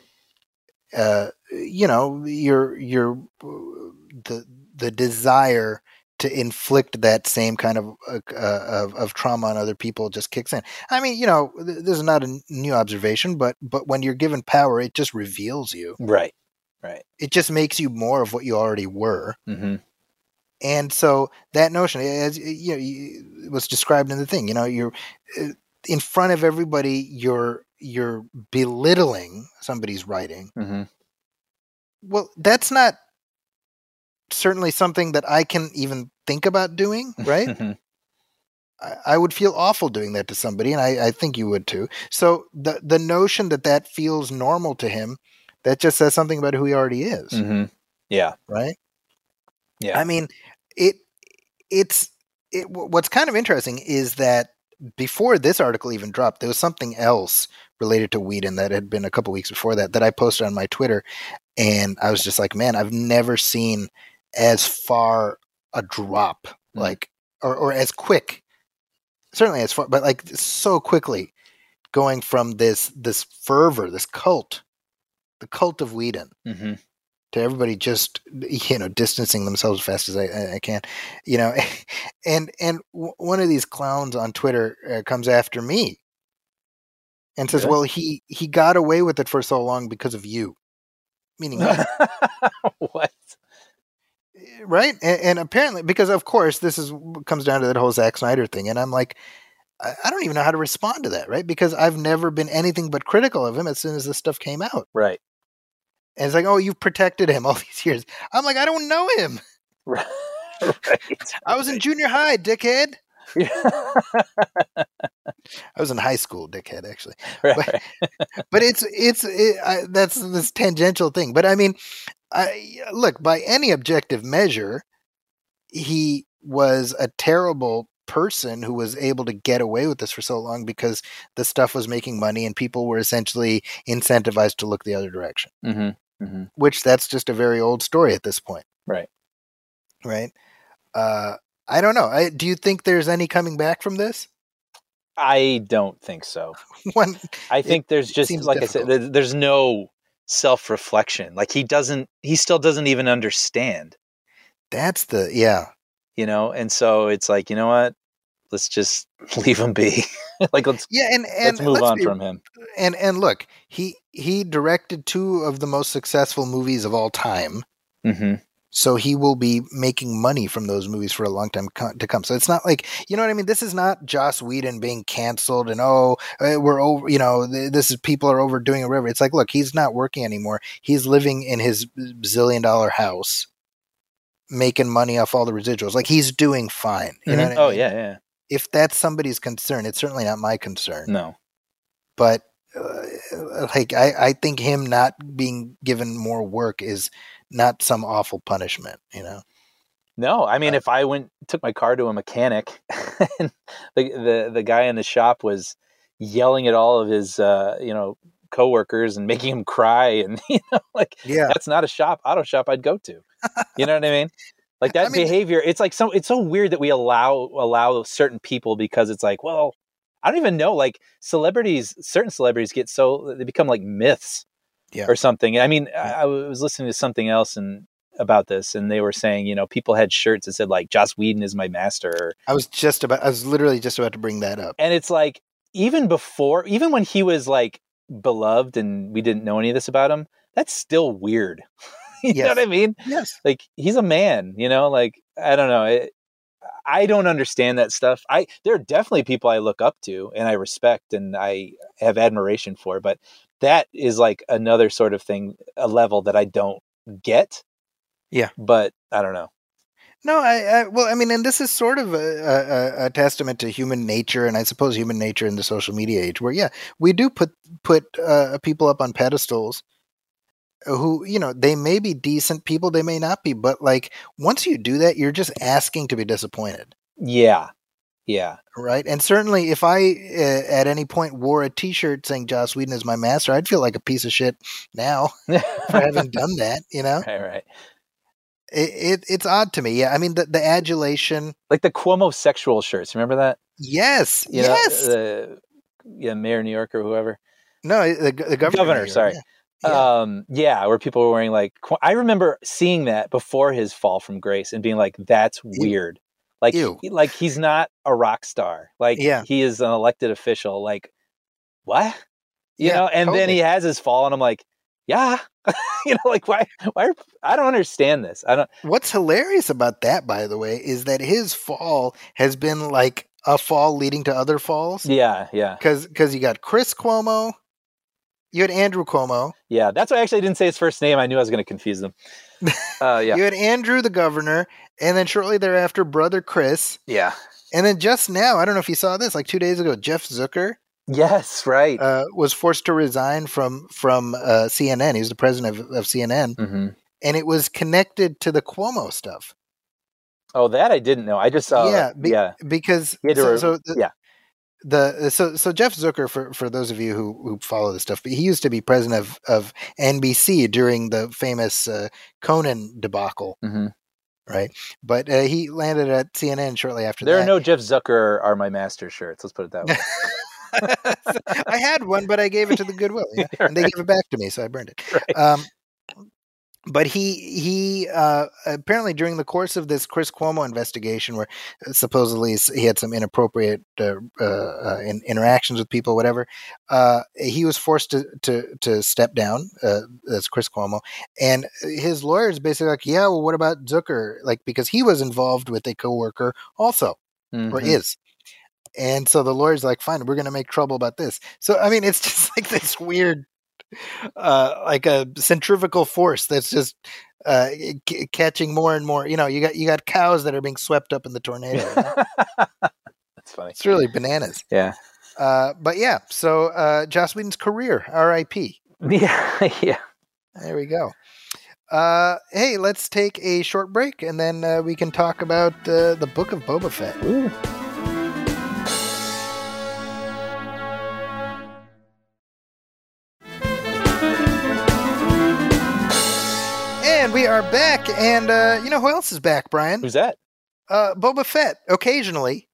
Uh, you know, your your the the desire to inflict that same kind of uh, of of trauma on other people just kicks in. I mean, you know, th- this is not a new observation, but but when you're given power, it just reveals you.
Right. Right.
It just makes you more of what you already were.
Mm-hmm.
And so that notion, as you know, it was described in the thing. You know, you're in front of everybody. You're you're belittling somebody's writing.
Mm-hmm.
Well, that's not certainly something that I can even think about doing, right? I, I would feel awful doing that to somebody, and I, I think you would too. So the the notion that that feels normal to him, that just says something about who he already is.
Mm-hmm. Yeah.
Right?
Yeah.
I mean, it it's it, what's kind of interesting is that before this article even dropped, there was something else related to Whedon that had been a couple weeks before that that I posted on my Twitter, and I was just like, man, I've never seen as far a drop, mm-hmm. like or or as quick, certainly as far, but like so quickly going from this this fervor, this cult, the cult of Whedon.
Mm-hmm.
To everybody just, you know, distancing themselves as fast as I, I can, you know, and and w- one of these clowns on Twitter uh, comes after me and says, really? "Well, he he got away with it for so long because of you," meaning
what?
Right? And, and apparently, because of course, this is comes down to that whole Zack Snyder thing, and I'm like, I, I don't even know how to respond to that, right? Because I've never been anything but critical of him as soon as this stuff came out,
right?
And it's like, oh, you've protected him all these years. I'm like, I don't know him.
Right. right.
I was in junior high, dickhead. I was in high school, dickhead, actually.
Right,
but,
right.
but it's it's it, I, that's this tangential thing. But I mean, I, look, by any objective measure, he was a terrible person who was able to get away with this for so long because the stuff was making money and people were essentially incentivized to look the other direction.
Mm-hmm. Mm-hmm.
Which that's just a very old story at this point.
Right.
Right. Uh, I don't know. I, do you think there's any coming back from this?
I don't think so.
One,
I think there's just, like difficult. I said, there's no self-reflection. Like he doesn't, he still doesn't even understand.
That's the, yeah.
You know, and so it's like, you know what? Let's just leave him be. like let's
yeah, and, and
let's move
let's
on
be,
from him.
And and look, he he directed two of the most successful movies of all time.
Mm-hmm.
So he will be making money from those movies for a long time co- to come. So it's not like, you know what I mean? This is not Joss Whedon being canceled and, oh, we're over, you know, this is people are overdoing it, whatever. It's like, look, he's not working anymore. He's living in his zillion dollar house, making money off all the residuals. Like he's doing fine. You
mm-hmm.
know what I
oh
mean?
yeah, yeah.
If that's somebody's concern, it's certainly not my concern.
No.
But uh, like I, I think him not being given more work is not some awful punishment, you know?
No, I mean, uh, if I went took my car to a mechanic and the, the the guy in the shop was, yelling at all of his, uh, you know, coworkers and making them cry. And, you know, like,
Yeah.
that's not a shop, auto shop I'd go to. You know what I mean? Like that
I mean,
behavior, it's like so, it's so weird that we allow, allow certain people because it's like, well, I don't even know, like celebrities, certain celebrities get so, they become like myths
Yeah.
or something. I mean,
Yeah.
I, I was listening to something else and about this, and they were saying, you know, people had shirts that said like Joss Whedon is my master.
I was just about, I was literally just about to bring that up.
And it's like, even before, even when he was like beloved and we didn't know any of this about him, that's still weird. you
Yes.
know what I mean?
Yes.
Like, he's a man, you know, like, I don't know. It, I don't understand that stuff. I, there are definitely people I look up to and I respect and I have admiration for, but that is like another sort of thing, a level that I don't get.
Yeah.
But I don't know.
No, I, I well, I mean, and this is sort of a, a, a testament to human nature, and I suppose human nature in the social media age, where yeah, we do put put uh, people up on pedestals, who, you know, they may be decent people, they may not be, but like once you do that, you're just asking to be disappointed.
Yeah, yeah,
right. And certainly, if I uh, at any point wore a T-shirt saying Joss Whedon is my master, I'd feel like a piece of shit now for having done that. You know,
right, right.
It, it it's odd to me. Yeah, I mean the the adulation,
like the Cuomo sexual shirts. Remember that?
Yes,
you
yes.
Know, the yeah, mayor of New York or whoever.
No, the, the governor.
Governor,
York,
sorry.
Yeah. Yeah.
Um, yeah, where people were wearing like. I remember seeing that before his fall from grace and being like, "That's weird." Like,
Ew.
he, like he's not a rock star. Like,
yeah.
he is an elected official. Like, what? You
yeah,
know? And
totally.
then he has his fall, and I'm like, yeah. you know, like why? Why? Are, I don't understand this. I don't.
What's hilarious about that, by the way, is that his fall has been like a fall leading to other falls.
Yeah, yeah.
Because because you got Chris Cuomo, you had Andrew Cuomo.
Yeah, that's why I actually didn't say his first name. I knew I was going to confuse them. Uh, yeah.
You had Andrew the governor, and then shortly thereafter, brother Chris.
Yeah.
And then just now, I don't know if you saw this, like two days ago, Jeff Zucker.
Yes, right.
Uh, was forced to resign from from uh, C N N. He was the president of, of C N N,
mm-hmm.
and it was connected to the Cuomo stuff.
Oh, that I didn't know. I just saw.
Yeah, be,
yeah.
Because
so,
so, so the,
yeah.
The so so Jeff Zucker, for, for those of you who, who follow this stuff, he used to be president of, of N B C during the famous uh, Conan debacle,
mm-hmm.
right? But uh, he landed at C N N shortly after
there
that.
There are no Jeff Zucker are my master shirts. Let's put it that way.
I had one, but I gave it to the Goodwill, yeah?
Right.
And they gave it back to me, so I burned it.
Right.
Um, but he he uh, apparently during the course of this Chris Cuomo investigation, where supposedly he had some inappropriate uh, uh, in, interactions with people, whatever, uh, he was forced to to, to step down. Uh, that's Chris Cuomo, and his lawyers basically like, yeah, well, what about Zucker? Like, because he was involved with a coworker also,
mm-hmm.
or is. And so the lawyer's like, fine, we're going to make trouble about this. So, I mean, it's just like this weird, uh, like a centrifugal force that's just uh, c- catching more and more. You know, you got you got cows that are being swept up in the tornado. You know?
That's funny.
It's really bananas.
Yeah.
Uh, but yeah, so uh, Joss Whedon's career, R I P
Yeah, yeah.
There we go. Uh, hey, let's take a short break, and then uh, we can talk about uh, the Book of Boba Fett.
Ooh.
And we are back, and uh, you know who else is back, Brian?
Who's that?
Uh, Boba Fett, occasionally.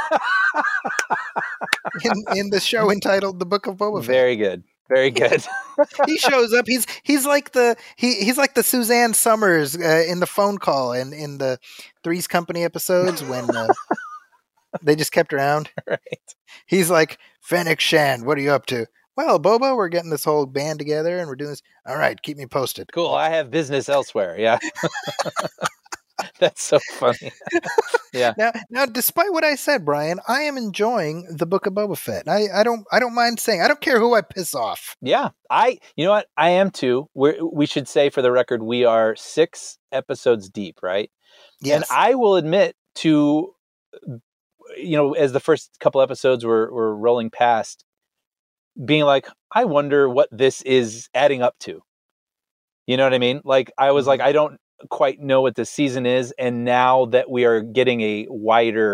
in, in the show entitled The Book of Boba Fett.
Very good. Very good.
He shows up. He's he's like the he he's like the Suzanne Summers uh, in the phone call and in, in the Three's Company episodes when uh, they just kept around.
Right.
He's like, Fennec Shan, what are you up to? Well, Boba, we're getting this whole band together and we're doing this. All right, keep me posted.
Cool. I have business elsewhere. Yeah. That's so funny. Yeah.
Now, now, despite what I said, Brian, I am enjoying the Book of Boba Fett. I, I don't, I don't mind saying. I don't care who I piss off.
Yeah, I. You know what? I am too. We we should say for the record, we are six episodes deep, right?
Yes.
And I will admit to, you know, as the first couple episodes were were rolling past, being like, I wonder what this is adding up to. You know what I mean? Like, I was mm-hmm. like, I don't quite know what the season is, and now that we are getting a wider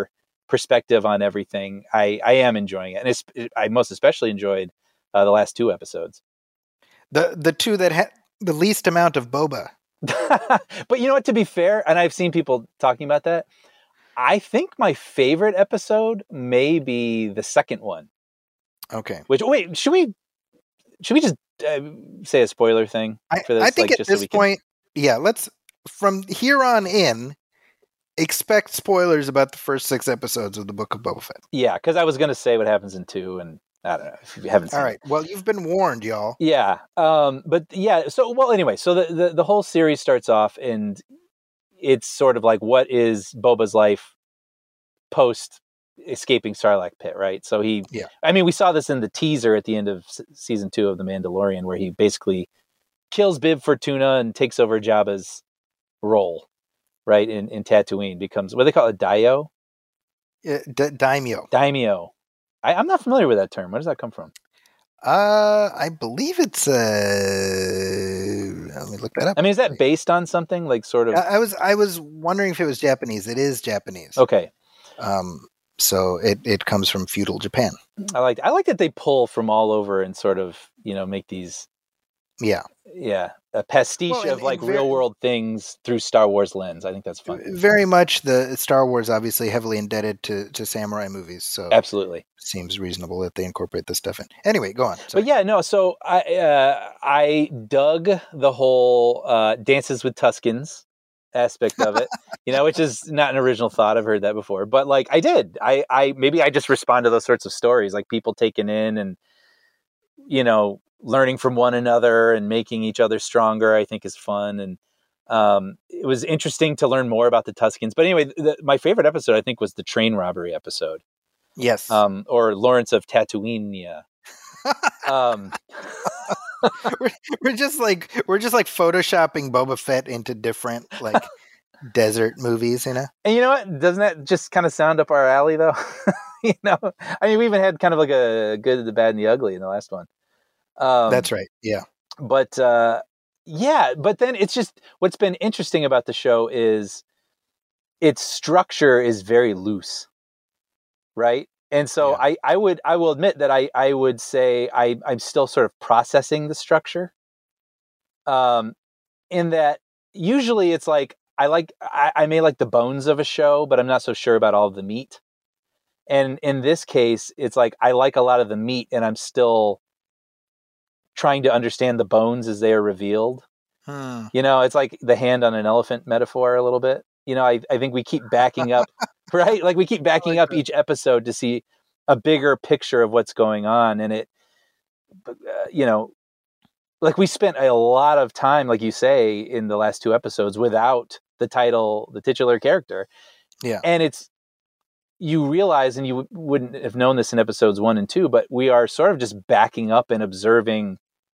perspective on everything, I, I am enjoying it. And it's, I most especially enjoyed uh, the last two episodes.
The the two that had the least amount of boba.
But you know what, to be fair, and I've seen people talking about that, I think my favorite episode may be the second one.
Okay.
Which, wait, should we should we just uh, say a spoiler thing for this?
I, I think
like,
at
just
this
so we can...
point, yeah, let's, from here on in, expect spoilers about the first six episodes of the Book of Boba Fett.
Yeah, because I was going to say what happens in two, and I don't know if you haven't seen
All right.
it.
Well, you've been warned, y'all.
Yeah. Um, but yeah, so, well, anyway, so the, the, the whole series starts off, and it's sort of like, what is Boba's life post escaping Sarlacc pit, right? So he,
yeah.
I mean, we saw this in the teaser at the end of s- season two of The Mandalorian, where he basically kills Bib Fortuna and takes over Jabba's role, right? In, in Tatooine, becomes, what do they call it? Daio?
Uh, D- daimyo.
Daimyo. I, I'm not familiar with that term. Where does that come from?
Uh, I believe it's, uh, let me look that up.
I mean, is that based on something like sort of?
I, I was, I was wondering if it was Japanese. It is Japanese.
Okay.
Um, so it, it comes from feudal Japan.
I like, I like that they pull from all over and sort of, you know, make these,
yeah,
yeah, a pastiche
well, and,
of like
very,
real world things through Star Wars lens. I think that's fun.
Very much the Star Wars, obviously heavily indebted to, to samurai movies. So
absolutely.
Seems reasonable that they incorporate this stuff in. Anyway, go on. Sorry.
But yeah, no. So I uh, I dug the whole uh, Dances with Tuscans aspect of it, you know, which is not an original thought. I've heard that before, but like I did. I I maybe I just respond to those sorts of stories, like people taking in and, you know, learning from one another and making each other stronger. I think is fun, and um, it was interesting to learn more about the Tuscans. But anyway, the, my favorite episode I think was the train robbery episode.
Yes.
Um, or Lawrence of Tatooine. Yeah. um,
we're, we're just like we're just like photoshopping Boba Fett into different like desert movies, you know.
And you know what? Doesn't that just kind of sound up our alley, though? You know, I mean, we even had kind of like a good, the bad, and the ugly in the last one. Um,
That's right. Yeah.
But uh, yeah, but then it's just what's been interesting about the show is its structure is very loose. Right. And so yeah. I, I would, I will admit that I, I would say I, I'm still sort of processing the structure. Um, in that usually it's like, I like, I, I may like the bones of a show, but I'm not so sure about all of the meat. And in this case, it's like, I like a lot of the meat and I'm still trying to understand the bones as they are revealed. Hmm. You know, it's like the hand on an elephant metaphor a little bit. You know, I, I think we keep backing up, right? Like we keep backing like up that. Each episode to see a bigger picture of what's going on. And it, uh, you know, like we spent a lot of time, like you say, in the last two episodes without the title, the titular character.
Yeah.
And it's, you realize, and you w- wouldn't have known this in episodes one and two, but we are sort of just backing up and observing,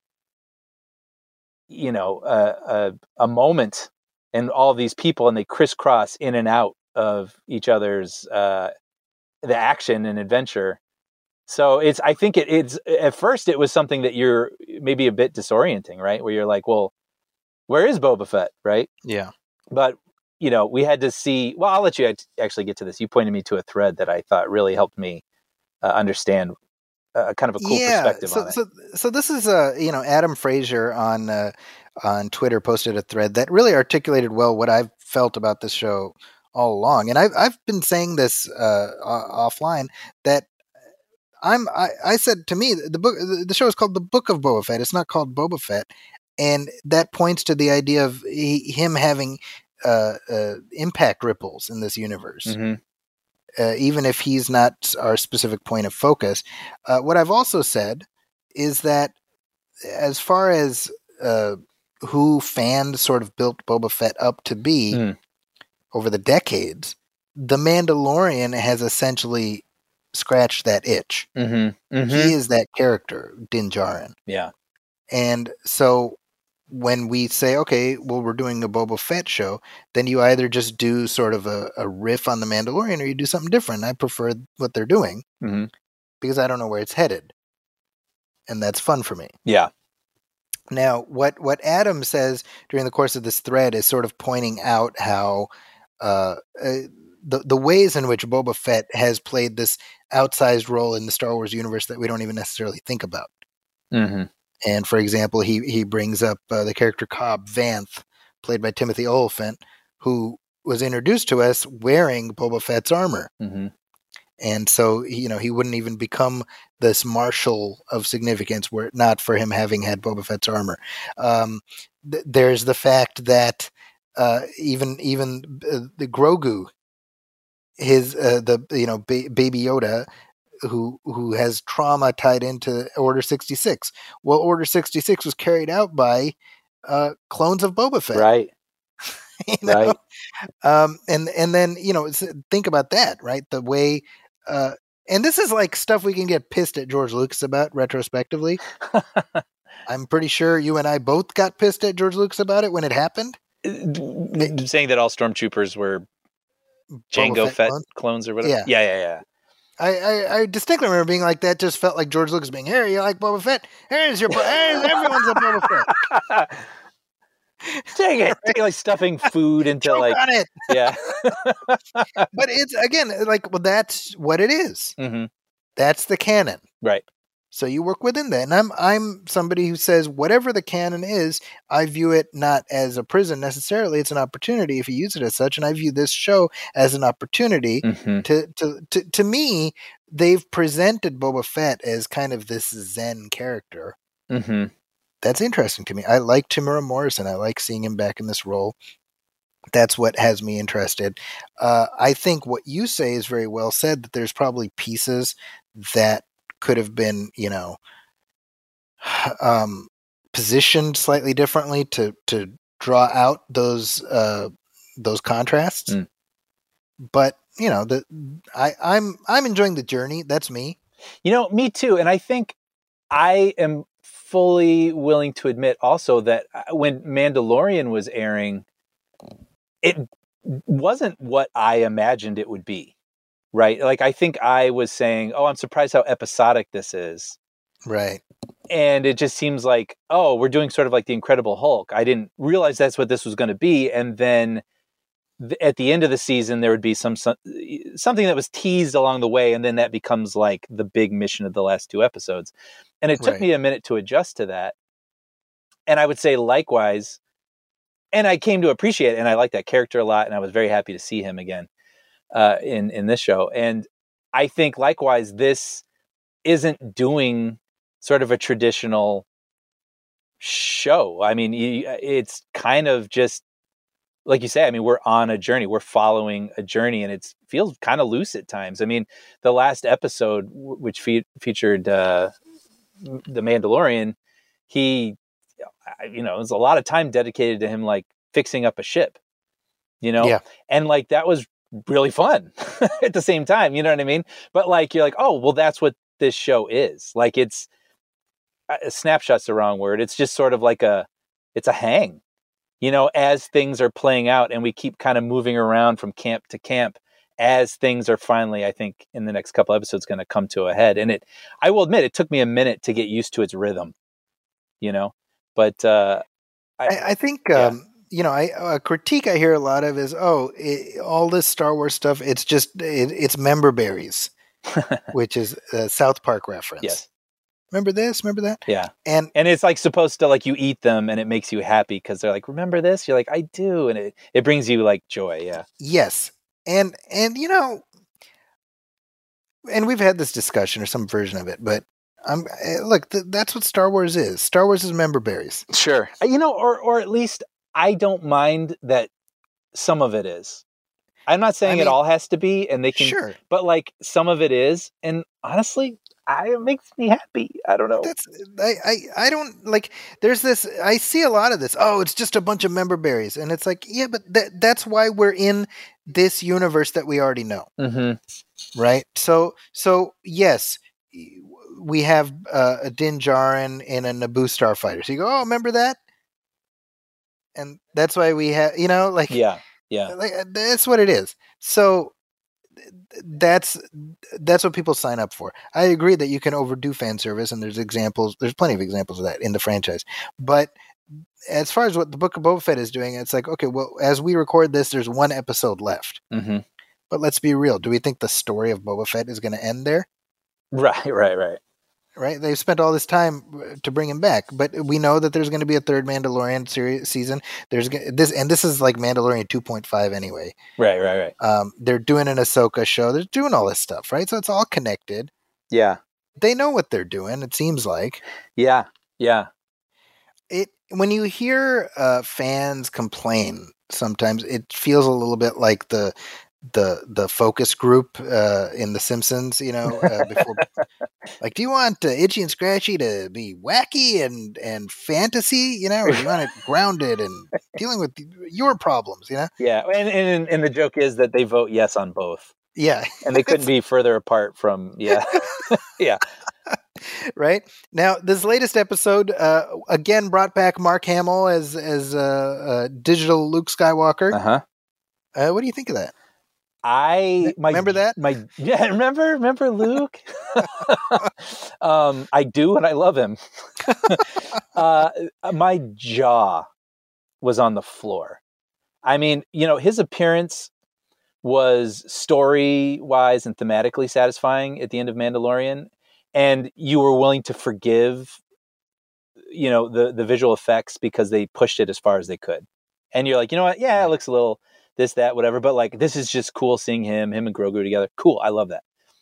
you know, uh, a, a moment and all these people, and they crisscross in and out of each other's uh, the action and adventure. So it's, I think it, it's at first it was something that you're maybe a bit disorienting, right? Where you're like, well, where is Boba Fett, right?
Yeah.
But you know, we had to see. Well, I'll let you actually get to this. You pointed me to a thread that I thought really helped me uh, understand uh, kind of a cool
yeah,
perspective
so,
on it.
So, so this is uh, you know, Adam Frazier on uh, on Twitter posted a thread that really articulated well what I've felt about this show all along, and I've I've been saying this uh, offline that I'm I, I said to me the book the show is called The Book of Boba Fett. It's not called Boba Fett, and that points to the idea of he, him having uh, uh, impact ripples in this universe. Mm-hmm. Uh, even if he's not our specific point of focus. Uh, what I've also said is that as far as uh, who fans sort of built Boba Fett up to be mm. over the decades, The Mandalorian has essentially scratched that itch. Mm-hmm. Mm-hmm. He is that character, Din Djarin.
Yeah.
And so when we say, okay, well, we're doing a Boba Fett show, then you either just do sort of a, a riff on The Mandalorian or you do something different. I prefer what they're doing mm-hmm. because I don't know where it's headed. And that's fun for me.
Yeah.
Now, what, what Adam says during the course of this thread is sort of pointing out how uh, uh, the the ways in which Boba Fett has played this outsized role in the Star Wars universe that we don't even necessarily think about.
Mm-hmm.
And for example, he he brings up uh, the character Cobb Vanth, played by Timothy Olyphant, who was introduced to us wearing Boba Fett's armor.
Mm-hmm.
And so, you know, he wouldn't even become this marshal of significance were it not for him having had Boba Fett's armor. Um, th- there's the fact that uh, even even uh, the Grogu, his uh, the you know ba- Baby Yoda, who who has trauma tied into Order sixty-six. Well, Order sixty-six was carried out by uh, clones of Boba Fett,
Right?
you know?
Right.
Um, and and then you know think about that, right? The way. Uh, and this is like stuff we can get pissed at George Lucas about retrospectively. I'm pretty sure you and I both got pissed at George Lucas about it when it happened.
Saying that all stormtroopers were Jango Fett, Fett clones? clones or whatever.
Yeah,
yeah, yeah. yeah.
I, I, I distinctly remember being like, that just felt like George Lucas being, here, you like Boba Fett? Here's your, here's everyone's a Boba Fett.
Dang it! Right? Like stuffing food into
Choke
like
on it.
Yeah.
But it's again like well, that's what it is.
Mm-hmm.
That's the canon,
right?
So you work within that, and I'm I'm somebody who says whatever the canon is, I view it not as a prison necessarily. It's an opportunity if you use it as such, and I view this show as an opportunity
mm-hmm.
to, to to to me. They've presented Boba Fett as kind of this Zen character.
Mm-hmm.
That's interesting to me. I like Temuera Morrison. I like seeing him back in this role. That's what has me interested. Uh, I think what you say is very well said, that there's probably pieces that could have been, you know, um, positioned slightly differently to, to draw out those, uh, those contrasts.
Mm.
But, you know, the, I, I'm, I'm enjoying the journey. That's me.
You know, me too. And I think I am fully willing to admit also that when Mandalorian was airing, it wasn't what I imagined it would be, right? Like, I think I was saying, oh, I'm surprised how episodic this is.
Right.
And it just seems like, oh, we're doing sort of like the Incredible Hulk. I didn't realize that's what this was going to be. And then th- at the end of the season, there would be some, some something that was teased along the way. And then that becomes like the big mission of the last two episodes. And it took
Right.
me a minute to adjust to that. And I would say likewise, and I came to appreciate it, and I like that character a lot, and I was very happy to see him again uh, in, in this show. And I think likewise, this isn't doing sort of a traditional show. I mean, it's kind of just, like you say, I mean, we're on a journey. We're following a journey, and it feels kind of loose at times. I mean, the last episode, which fe- featured uh, the Mandalorian, he, you know, there's a lot of time dedicated to him, like fixing up a ship, you know,
Yeah.
and like that was really fun at the same time, you know what I mean? But like, you're like, oh, well, that's what this show is. Like, it's a snapshot's the wrong word. It's just sort of like a, it's a hang, you know, as things are playing out, and we keep kind of moving around from camp to camp as things are finally, I think, in the next couple episodes going to come to a head. And it, I will admit, it took me a minute to get used to its rhythm, you know, but uh,
I, I think,
yeah.
um, you know, I, a critique I hear a lot of is, oh, it, all this Star Wars stuff, it's just, it, it's member berries, which is a South Park reference.
Yes.
Remember this? Remember that?
Yeah.
And
and it's like supposed to, like, you eat them and it makes you happy because they're like, remember this? You're like, I do. And it, it brings you like joy. Yeah.
yes. And, and, you know, and we've had this discussion or some version of it, but um, look, th- that's what Star Wars is. Star Wars is member berries.
Sure. You know, or, or at least I don't mind that some of it is. I'm not saying I mean, it all has to be, and they can,
sure.
But like some of it is. And honestly, I, it makes me happy. I don't know.
That's I, I, I don't like, there's this, I see a lot of this. Oh, it's just a bunch of member berries. And it's like, yeah, but that, that's why we're in this universe that we already know.
Mm-hmm.
Right. So, so yes, we have uh, a Din Djarin in a Naboo starfighter. So you go, oh, remember that? And that's why we have, you know, like,
yeah, yeah,
like, that's what it is. So that's, that's what people sign up for. I agree that you can overdo fan service, and there's examples, there's plenty of examples of that in the franchise. But as far as what the Book of Boba Fett is doing, it's like, okay, well, as we record this, there's one episode left.
Mm-hmm.
But let's be real. Do we think the story of Boba Fett is going to end there?
Right, right, right.
Right? They've spent all this time to bring him back, but we know that there's going to be a third Mandalorian series season. There's this, and this is like Mandalorian two point five anyway.
Right, right, right.
Um, they're doing an Ahsoka show. They're doing all this stuff, right? So it's all connected.
Yeah.
They know what they're doing. It seems like.
Yeah, yeah.
It when you hear uh, fans complain, sometimes it feels a little bit like the the the focus group uh, in The Simpsons. You know, uh, before. Like, do you want uh, Itchy and Scratchy to be wacky and, and fantasy, you know, or do you want it grounded and dealing with your problems, you know?
Yeah, and, and and the joke is that they vote yes on both.
Yeah.
And they couldn't be further apart from, yeah. Yeah.
Right? Now, this latest episode, uh, again, brought back Mark Hamill as, as uh, uh, digital Luke Skywalker.
Uh-huh.
Uh, what do you think of that?
I my,
remember that
my yeah remember remember Luke. um, I do, and I love him. uh, my jaw was on the floor. I mean, you know, his appearance was story wise and thematically satisfying at the end of Mandalorian, and you were willing to forgive, you know, the the visual effects because they pushed it as far as they could, and you're like, you know what? Yeah, it looks a little. This, that, whatever. But like, this is just cool seeing him, him and Grogu together. Cool. I love that.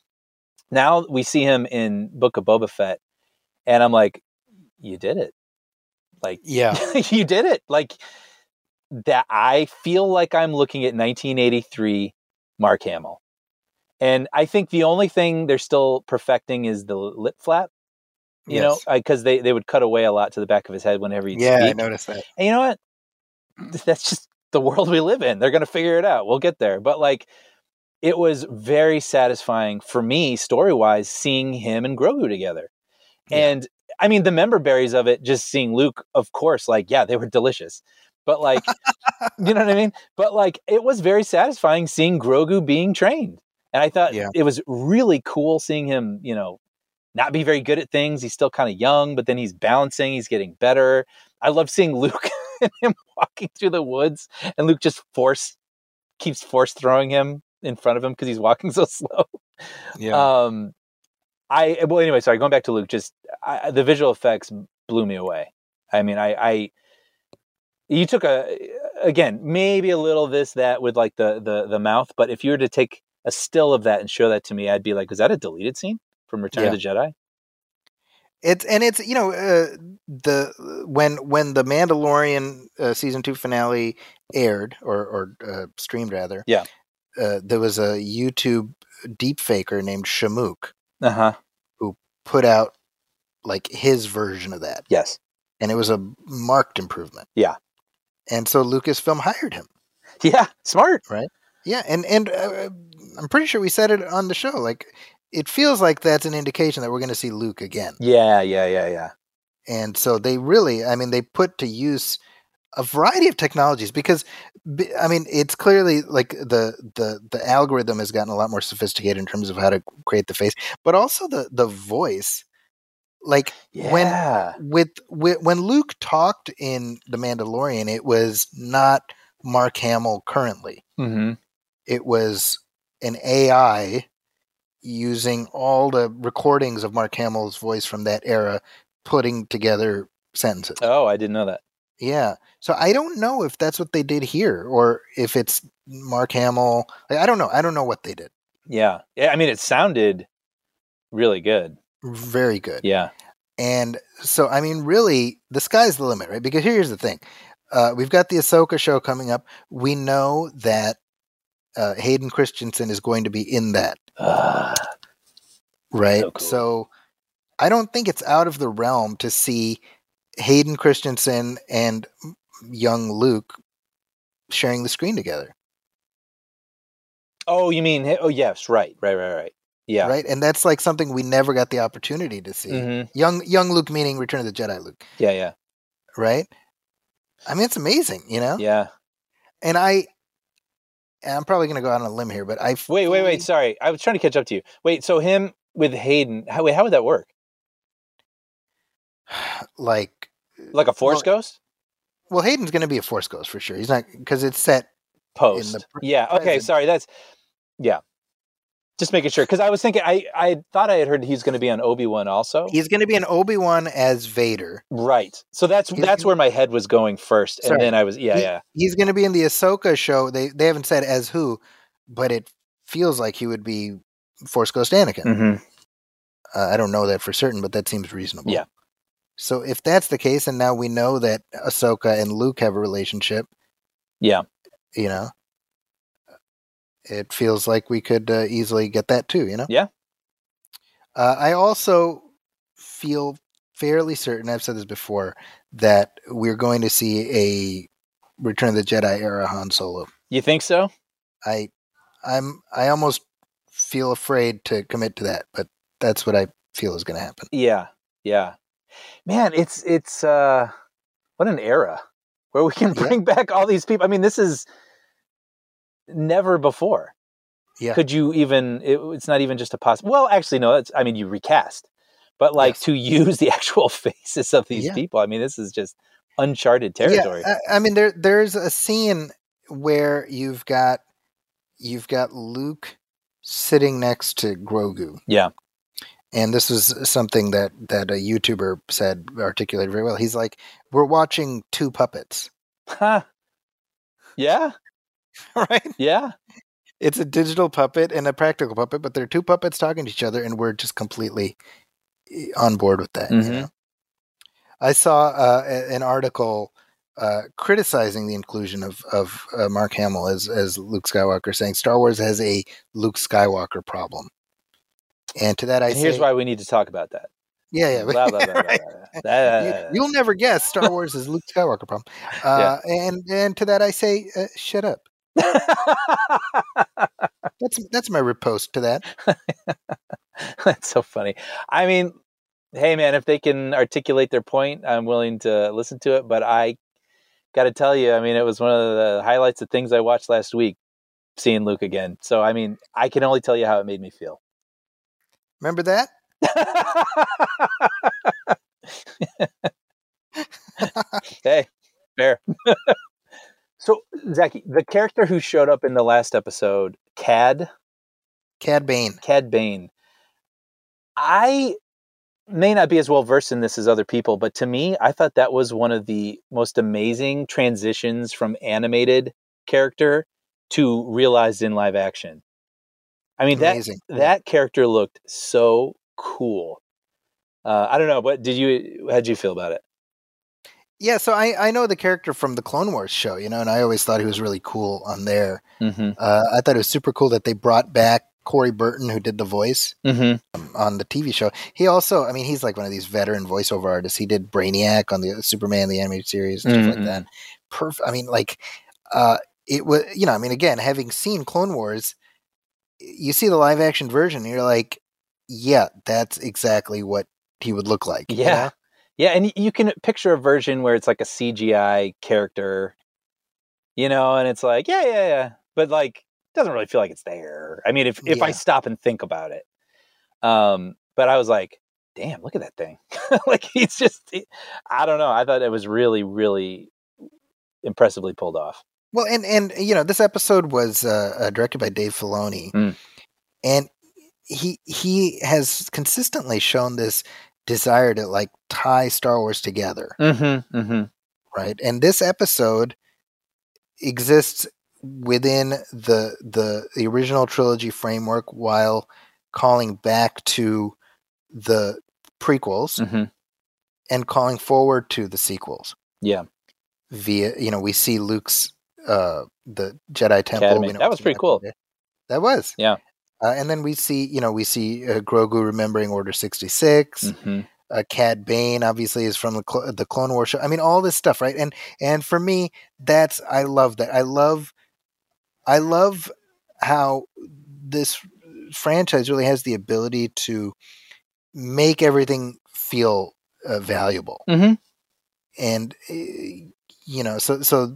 Now we see him in Book of Boba Fett. And I'm like, you did it. Like,
yeah,
you did it. Like that. I feel like I'm looking at nineteen eighty-three Mark Hamill. And I think the only thing they're still perfecting is the lip flap, you yes. know, because they, they would cut away a lot to the back of his head whenever he'd
yeah,
speak.
I noticed that.
And you know what? That's just the world we live in. They're going to figure it out. We'll get there. But like, it was very satisfying for me, story-wise, seeing him and Grogu together. Yeah. And I mean, the member berries of it, just seeing Luke, of course, like, yeah, they were delicious. But like, you know what I mean? But like, it was very satisfying seeing Grogu being trained. And I thought yeah. it was really cool seeing him, you know, not be very good at things. He's still kind of young, but then he's balancing, he's getting better. I love seeing Luke and him walking through the woods, and Luke just force keeps force throwing him in front of him because he's walking so slow. Yeah. Um, I well anyway. Sorry, going back to Luke. Just I, the visual effects blew me away. I mean, I, I you took a again maybe a little this that with like the the the mouth, but if you were to take a still of that and show that to me, I'd be like, is that a deleted scene from Return yeah. of the Jedi?
It's and it's you know uh, the when when the Mandalorian uh, season two finale aired or or uh, streamed rather
yeah
uh, there was a YouTube deep faker named Shamook
uh-huh.
who put out like his version of that
yes
and it was a marked improvement
yeah
and so Lucasfilm hired him
yeah smart
right yeah and and uh, I'm pretty sure we said it on the show like. It feels like that's an indication that we're going to see Luke again.
Yeah, yeah, yeah, yeah.
And so they really, I mean, they put to use a variety of technologies because, I mean, it's clearly like the the the algorithm has gotten a lot more sophisticated in terms of how to create the face, but also the the voice. Like
yeah.
when with, with when Luke talked in The Mandalorian, it was not Mark Hamill currently.
Mm-hmm.
It was an A I. Using all the recordings of Mark Hamill's voice from that era, putting together sentences.
Oh, I didn't know that.
Yeah. So I don't know if that's what they did here or if it's Mark Hamill. Like, I don't know. I don't know what they did.
Yeah. Yeah. I mean, it sounded really good.
Very good.
Yeah.
And so, I mean, really, the sky's the limit, right? Because here's the thing. Uh, we've got the Ahsoka show coming up. We know that uh, Hayden Christensen is going to be in that.
Uh,
right.
So, cool.
So I don't think it's out of the realm to see Hayden Christensen and young Luke sharing the screen together.
Oh, you mean, oh, yes. Right, right, right, right. Yeah.
Right. And that's like something we never got the opportunity to see.
Mm-hmm.
Young, young Luke, meaning Return of the Jedi Luke.
Yeah. Yeah.
Right. I mean, it's amazing, you know?
Yeah.
And I, And I'm probably going to go out on a limb here, but I
fully... wait, wait, wait. Sorry, I was trying to catch up to you. Wait, so him with Hayden? How wait, how would that work?
Like,
like a Force
well,
Ghost?
Well, Hayden's going to be a Force Ghost for sure. He's not because it's set
post.
In the
yeah. Okay.
present.
Sorry. That's Yeah. Just making sure, because I was thinking, I, I thought I had heard he's going to be on Obi-Wan also.
He's going to be an Obi-Wan as Vader.
Right. So that's
He's
that's
gonna,
where my head was going first. And
sorry,
then I was, yeah,
he,
yeah.
He's going to be in the Ahsoka show. They they haven't said as who, but it feels like he would be Force Ghost Anakin.
Mm-hmm.
Uh, I don't know that for certain, but that seems reasonable.
Yeah.
So if that's the case, and now we know that Ahsoka and Luke have a relationship.
Yeah.
You know, it feels like we could uh, easily get that too, you know?
Yeah.
Uh, I also feel fairly certain, I've said this before, that we're going to see a Return of the Jedi era Han Solo.
You think so?
I, I'm, I almost feel afraid to commit to that, but that's what I feel is going to happen.
Yeah. Yeah. Man, it's, it's, uh, what an era where we can bring yeah. back all these people. I mean, this is never before.
Yeah.
Could you even, it, it's not even just a possible, well, actually, no, that's, I mean, you recast, but like yes. to use the actual faces of these yeah. people. I mean, this is just uncharted territory.
Yeah, I, I mean, there, there's a scene where you've got, you've got Luke sitting next to Grogu.
Yeah.
And this was something that, that a YouTuber said, articulated very well. He's like, we're watching two puppets.
Huh. Yeah.
Right?
Yeah.
It's a digital puppet and a practical puppet, but they're two puppets talking to each other, and we're just completely on board with that.
Mm-hmm.
You know? I saw uh, an article uh, criticizing the inclusion of, of uh, Mark Hamill as, as Luke Skywalker, saying Star Wars has a Luke Skywalker problem. And to that I
and
say...
here's why we need to talk about that.
Yeah, yeah.
Blah, blah, blah, right. blah, blah.
You, you'll never guess Star Wars is Luke Skywalker problem. Uh, yeah. And and to that I say, uh, shut up. that's that's my riposte to that.
That's so funny. I mean, hey man, if they can articulate their point, I'm willing to listen to it. But I got to tell you, I mean, it was one of the highlights of things I watched last week, seeing Luke again. So I mean, I can only tell you how it made me feel.
Remember that?
Hey, fair. So, Zachy, the character who showed up in the last episode, Cad,
Cad Bane,
Cad Bane. I may not be as well versed in this as other people, but to me, I thought that was one of the most amazing transitions from animated character to realized in live action. I mean, amazing. that that character looked so cool. Uh, I don't know, but did you? How'd you feel about it?
Yeah, so I, I know the character from the Clone Wars show, you know, and I always thought he was really cool on there.
Mm-hmm.
Uh, I thought it was super cool that they brought back Corey Burton, who did the voice
mm-hmm.
um, on the T V show. He also, I mean, he's like one of these veteran voiceover artists. He did Brainiac on the Superman, the animated series, and
mm-hmm.
stuff like that. Perfect. I mean, like, uh, it was, you know, I mean, again, having seen Clone Wars, you see the live action version, and you're like, yeah, that's exactly what he would look like.
Yeah.
You know?
Yeah, and you can picture a version where it's like a C G I character, you know, and it's like, yeah, yeah, yeah. But like, it doesn't really feel like it's there. I mean, if, if
yeah.
I stop and think about it. Um, but I was like, damn, look at that thing. Like, he's just, he, I don't know. I thought it was really, really impressively pulled off.
Well, and, and you know, this episode was uh, uh, directed by Dave Filoni.
Mm.
And he he has consistently shown this desire to like tie Star Wars together,
mm-hmm, mm-hmm.
right? And this episode exists within the, the the original trilogy framework while calling back to the prequels
mm-hmm.
and calling forward to the sequels.
Yeah,
via you know we see Luke's uh, the Jedi Temple.
Academy.
We know
that was pretty cool.
There. That was
yeah.
Uh, and then we see, you know, we see uh, Grogu remembering Order sixty-six.
Mm-hmm.
Uh, Cad Bane obviously is from the Cl- the Clone Wars show. I mean, all this stuff, right? And and for me, that's I love that. I love, I love how this franchise really has the ability to make everything feel uh, valuable.
Mm-hmm.
And uh, you know, so so.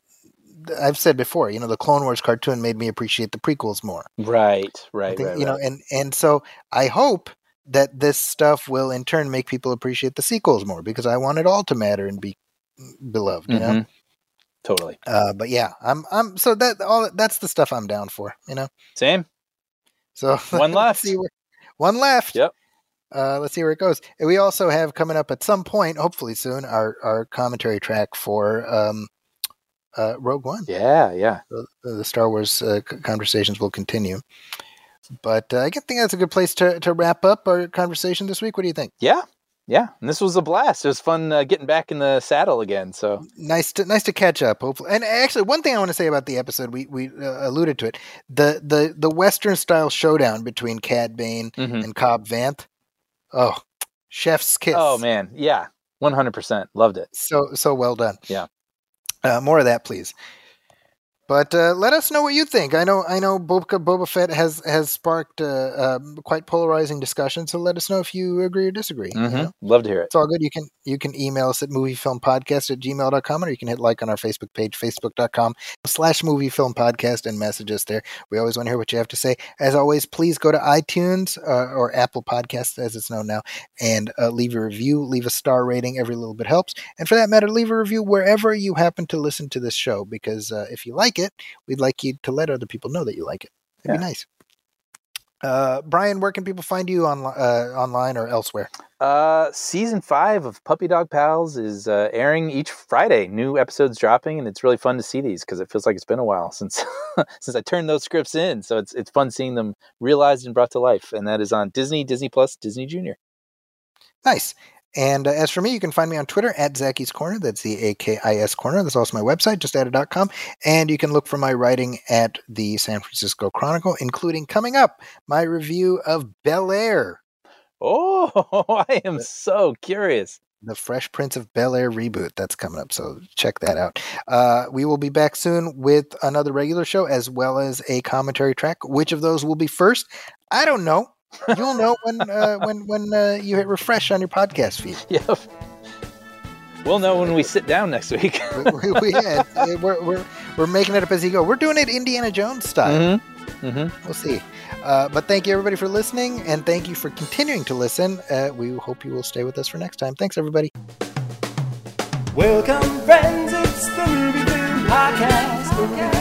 I've said before, you know, the Clone Wars cartoon made me appreciate the prequels more.
Right, right,
think,
right.
You
right.
know, and, and so I hope that this stuff will in turn make people appreciate the sequels more because I want it all to matter and be beloved, you
mm-hmm.
know?
Totally.
Uh, but yeah, I'm I'm so that all that's the stuff I'm down for. You know.
Same.
So
one left.
See where, one left.
Yep.
Uh, let's see where it goes. And we also have coming up at some point, hopefully soon, our our commentary track for um, uh, Rogue One.
Yeah, yeah.
The, the Star Wars uh, conversations will continue. But uh, I think that's a good place to, to wrap up our conversation this week. What do you think?
Yeah, yeah. And this was a blast. It was fun uh, getting back in the saddle again. So
nice to nice to catch up. Hopefully, and actually, one thing I want to say about the episode, we we uh, alluded to it. The the the Western style showdown between Cad Bane mm-hmm. and Cobb Vanth. Oh, chef's kiss.
Oh man, yeah, one hundred percent loved it.
So so well done.
Yeah.
Uh, more of that, please. But uh, let us know what you think. I know, I know, Boba, Boba Fett has has sparked uh, uh, quite polarizing discussion. So let us know if you agree or disagree.
Mm-hmm.
You know?
Love to hear it.
It's all good. You can you can email us at moviefilmpodcast at gmail dot com, or you can hit like on our Facebook page, facebook dot com slash moviefilmpodcast, and message us there. We always want to hear what you have to say. As always, please go to iTunes uh, or Apple Podcasts, as it's known now, and uh, leave a review, leave a star rating. Every little bit helps. And for that matter, leave a review wherever you happen to listen to this show, because uh, if you like it, we'd like you to let other people know that you like it. It'd yeah. be nice. Uh, Brian, where can people find you on, uh, online or elsewhere?
Uh, season five of Puppy Dog Pals is uh, airing each Friday. New episodes dropping, and it's really fun to see these because it feels like it's been a while since since I turned those scripts in. So it's it's fun seeing them realized and brought to life. And that is on Disney, Disney Plus, Disney Junior.
Nice. And uh, as for me, you can find me on Twitter at Zacky's Corner. That's Z A K I S Corner. That's also my website, just added dot com. And you can look for my writing at the San Francisco Chronicle, including coming up my review of Bel Air.
Oh, I am so curious.
The Fresh Prince of Bel Air reboot. That's coming up, so check that out. Uh, we will be back soon with another regular show as well as a commentary track. Which of those will be first? I don't know. You'll know when uh, when when uh, you hit refresh on your podcast feed.
Yep. We'll know when we sit down next week.
we, we, yeah, we're, we're we're making it up as you go. We're doing it Indiana Jones style.
Mm-hmm. Mm-hmm.
We'll see. Uh, but thank you everybody for listening, and thank you for continuing to listen. Uh, we hope you will stay with us for next time. Thanks, everybody.
Welcome, friends. It's the Movie Film Podcast.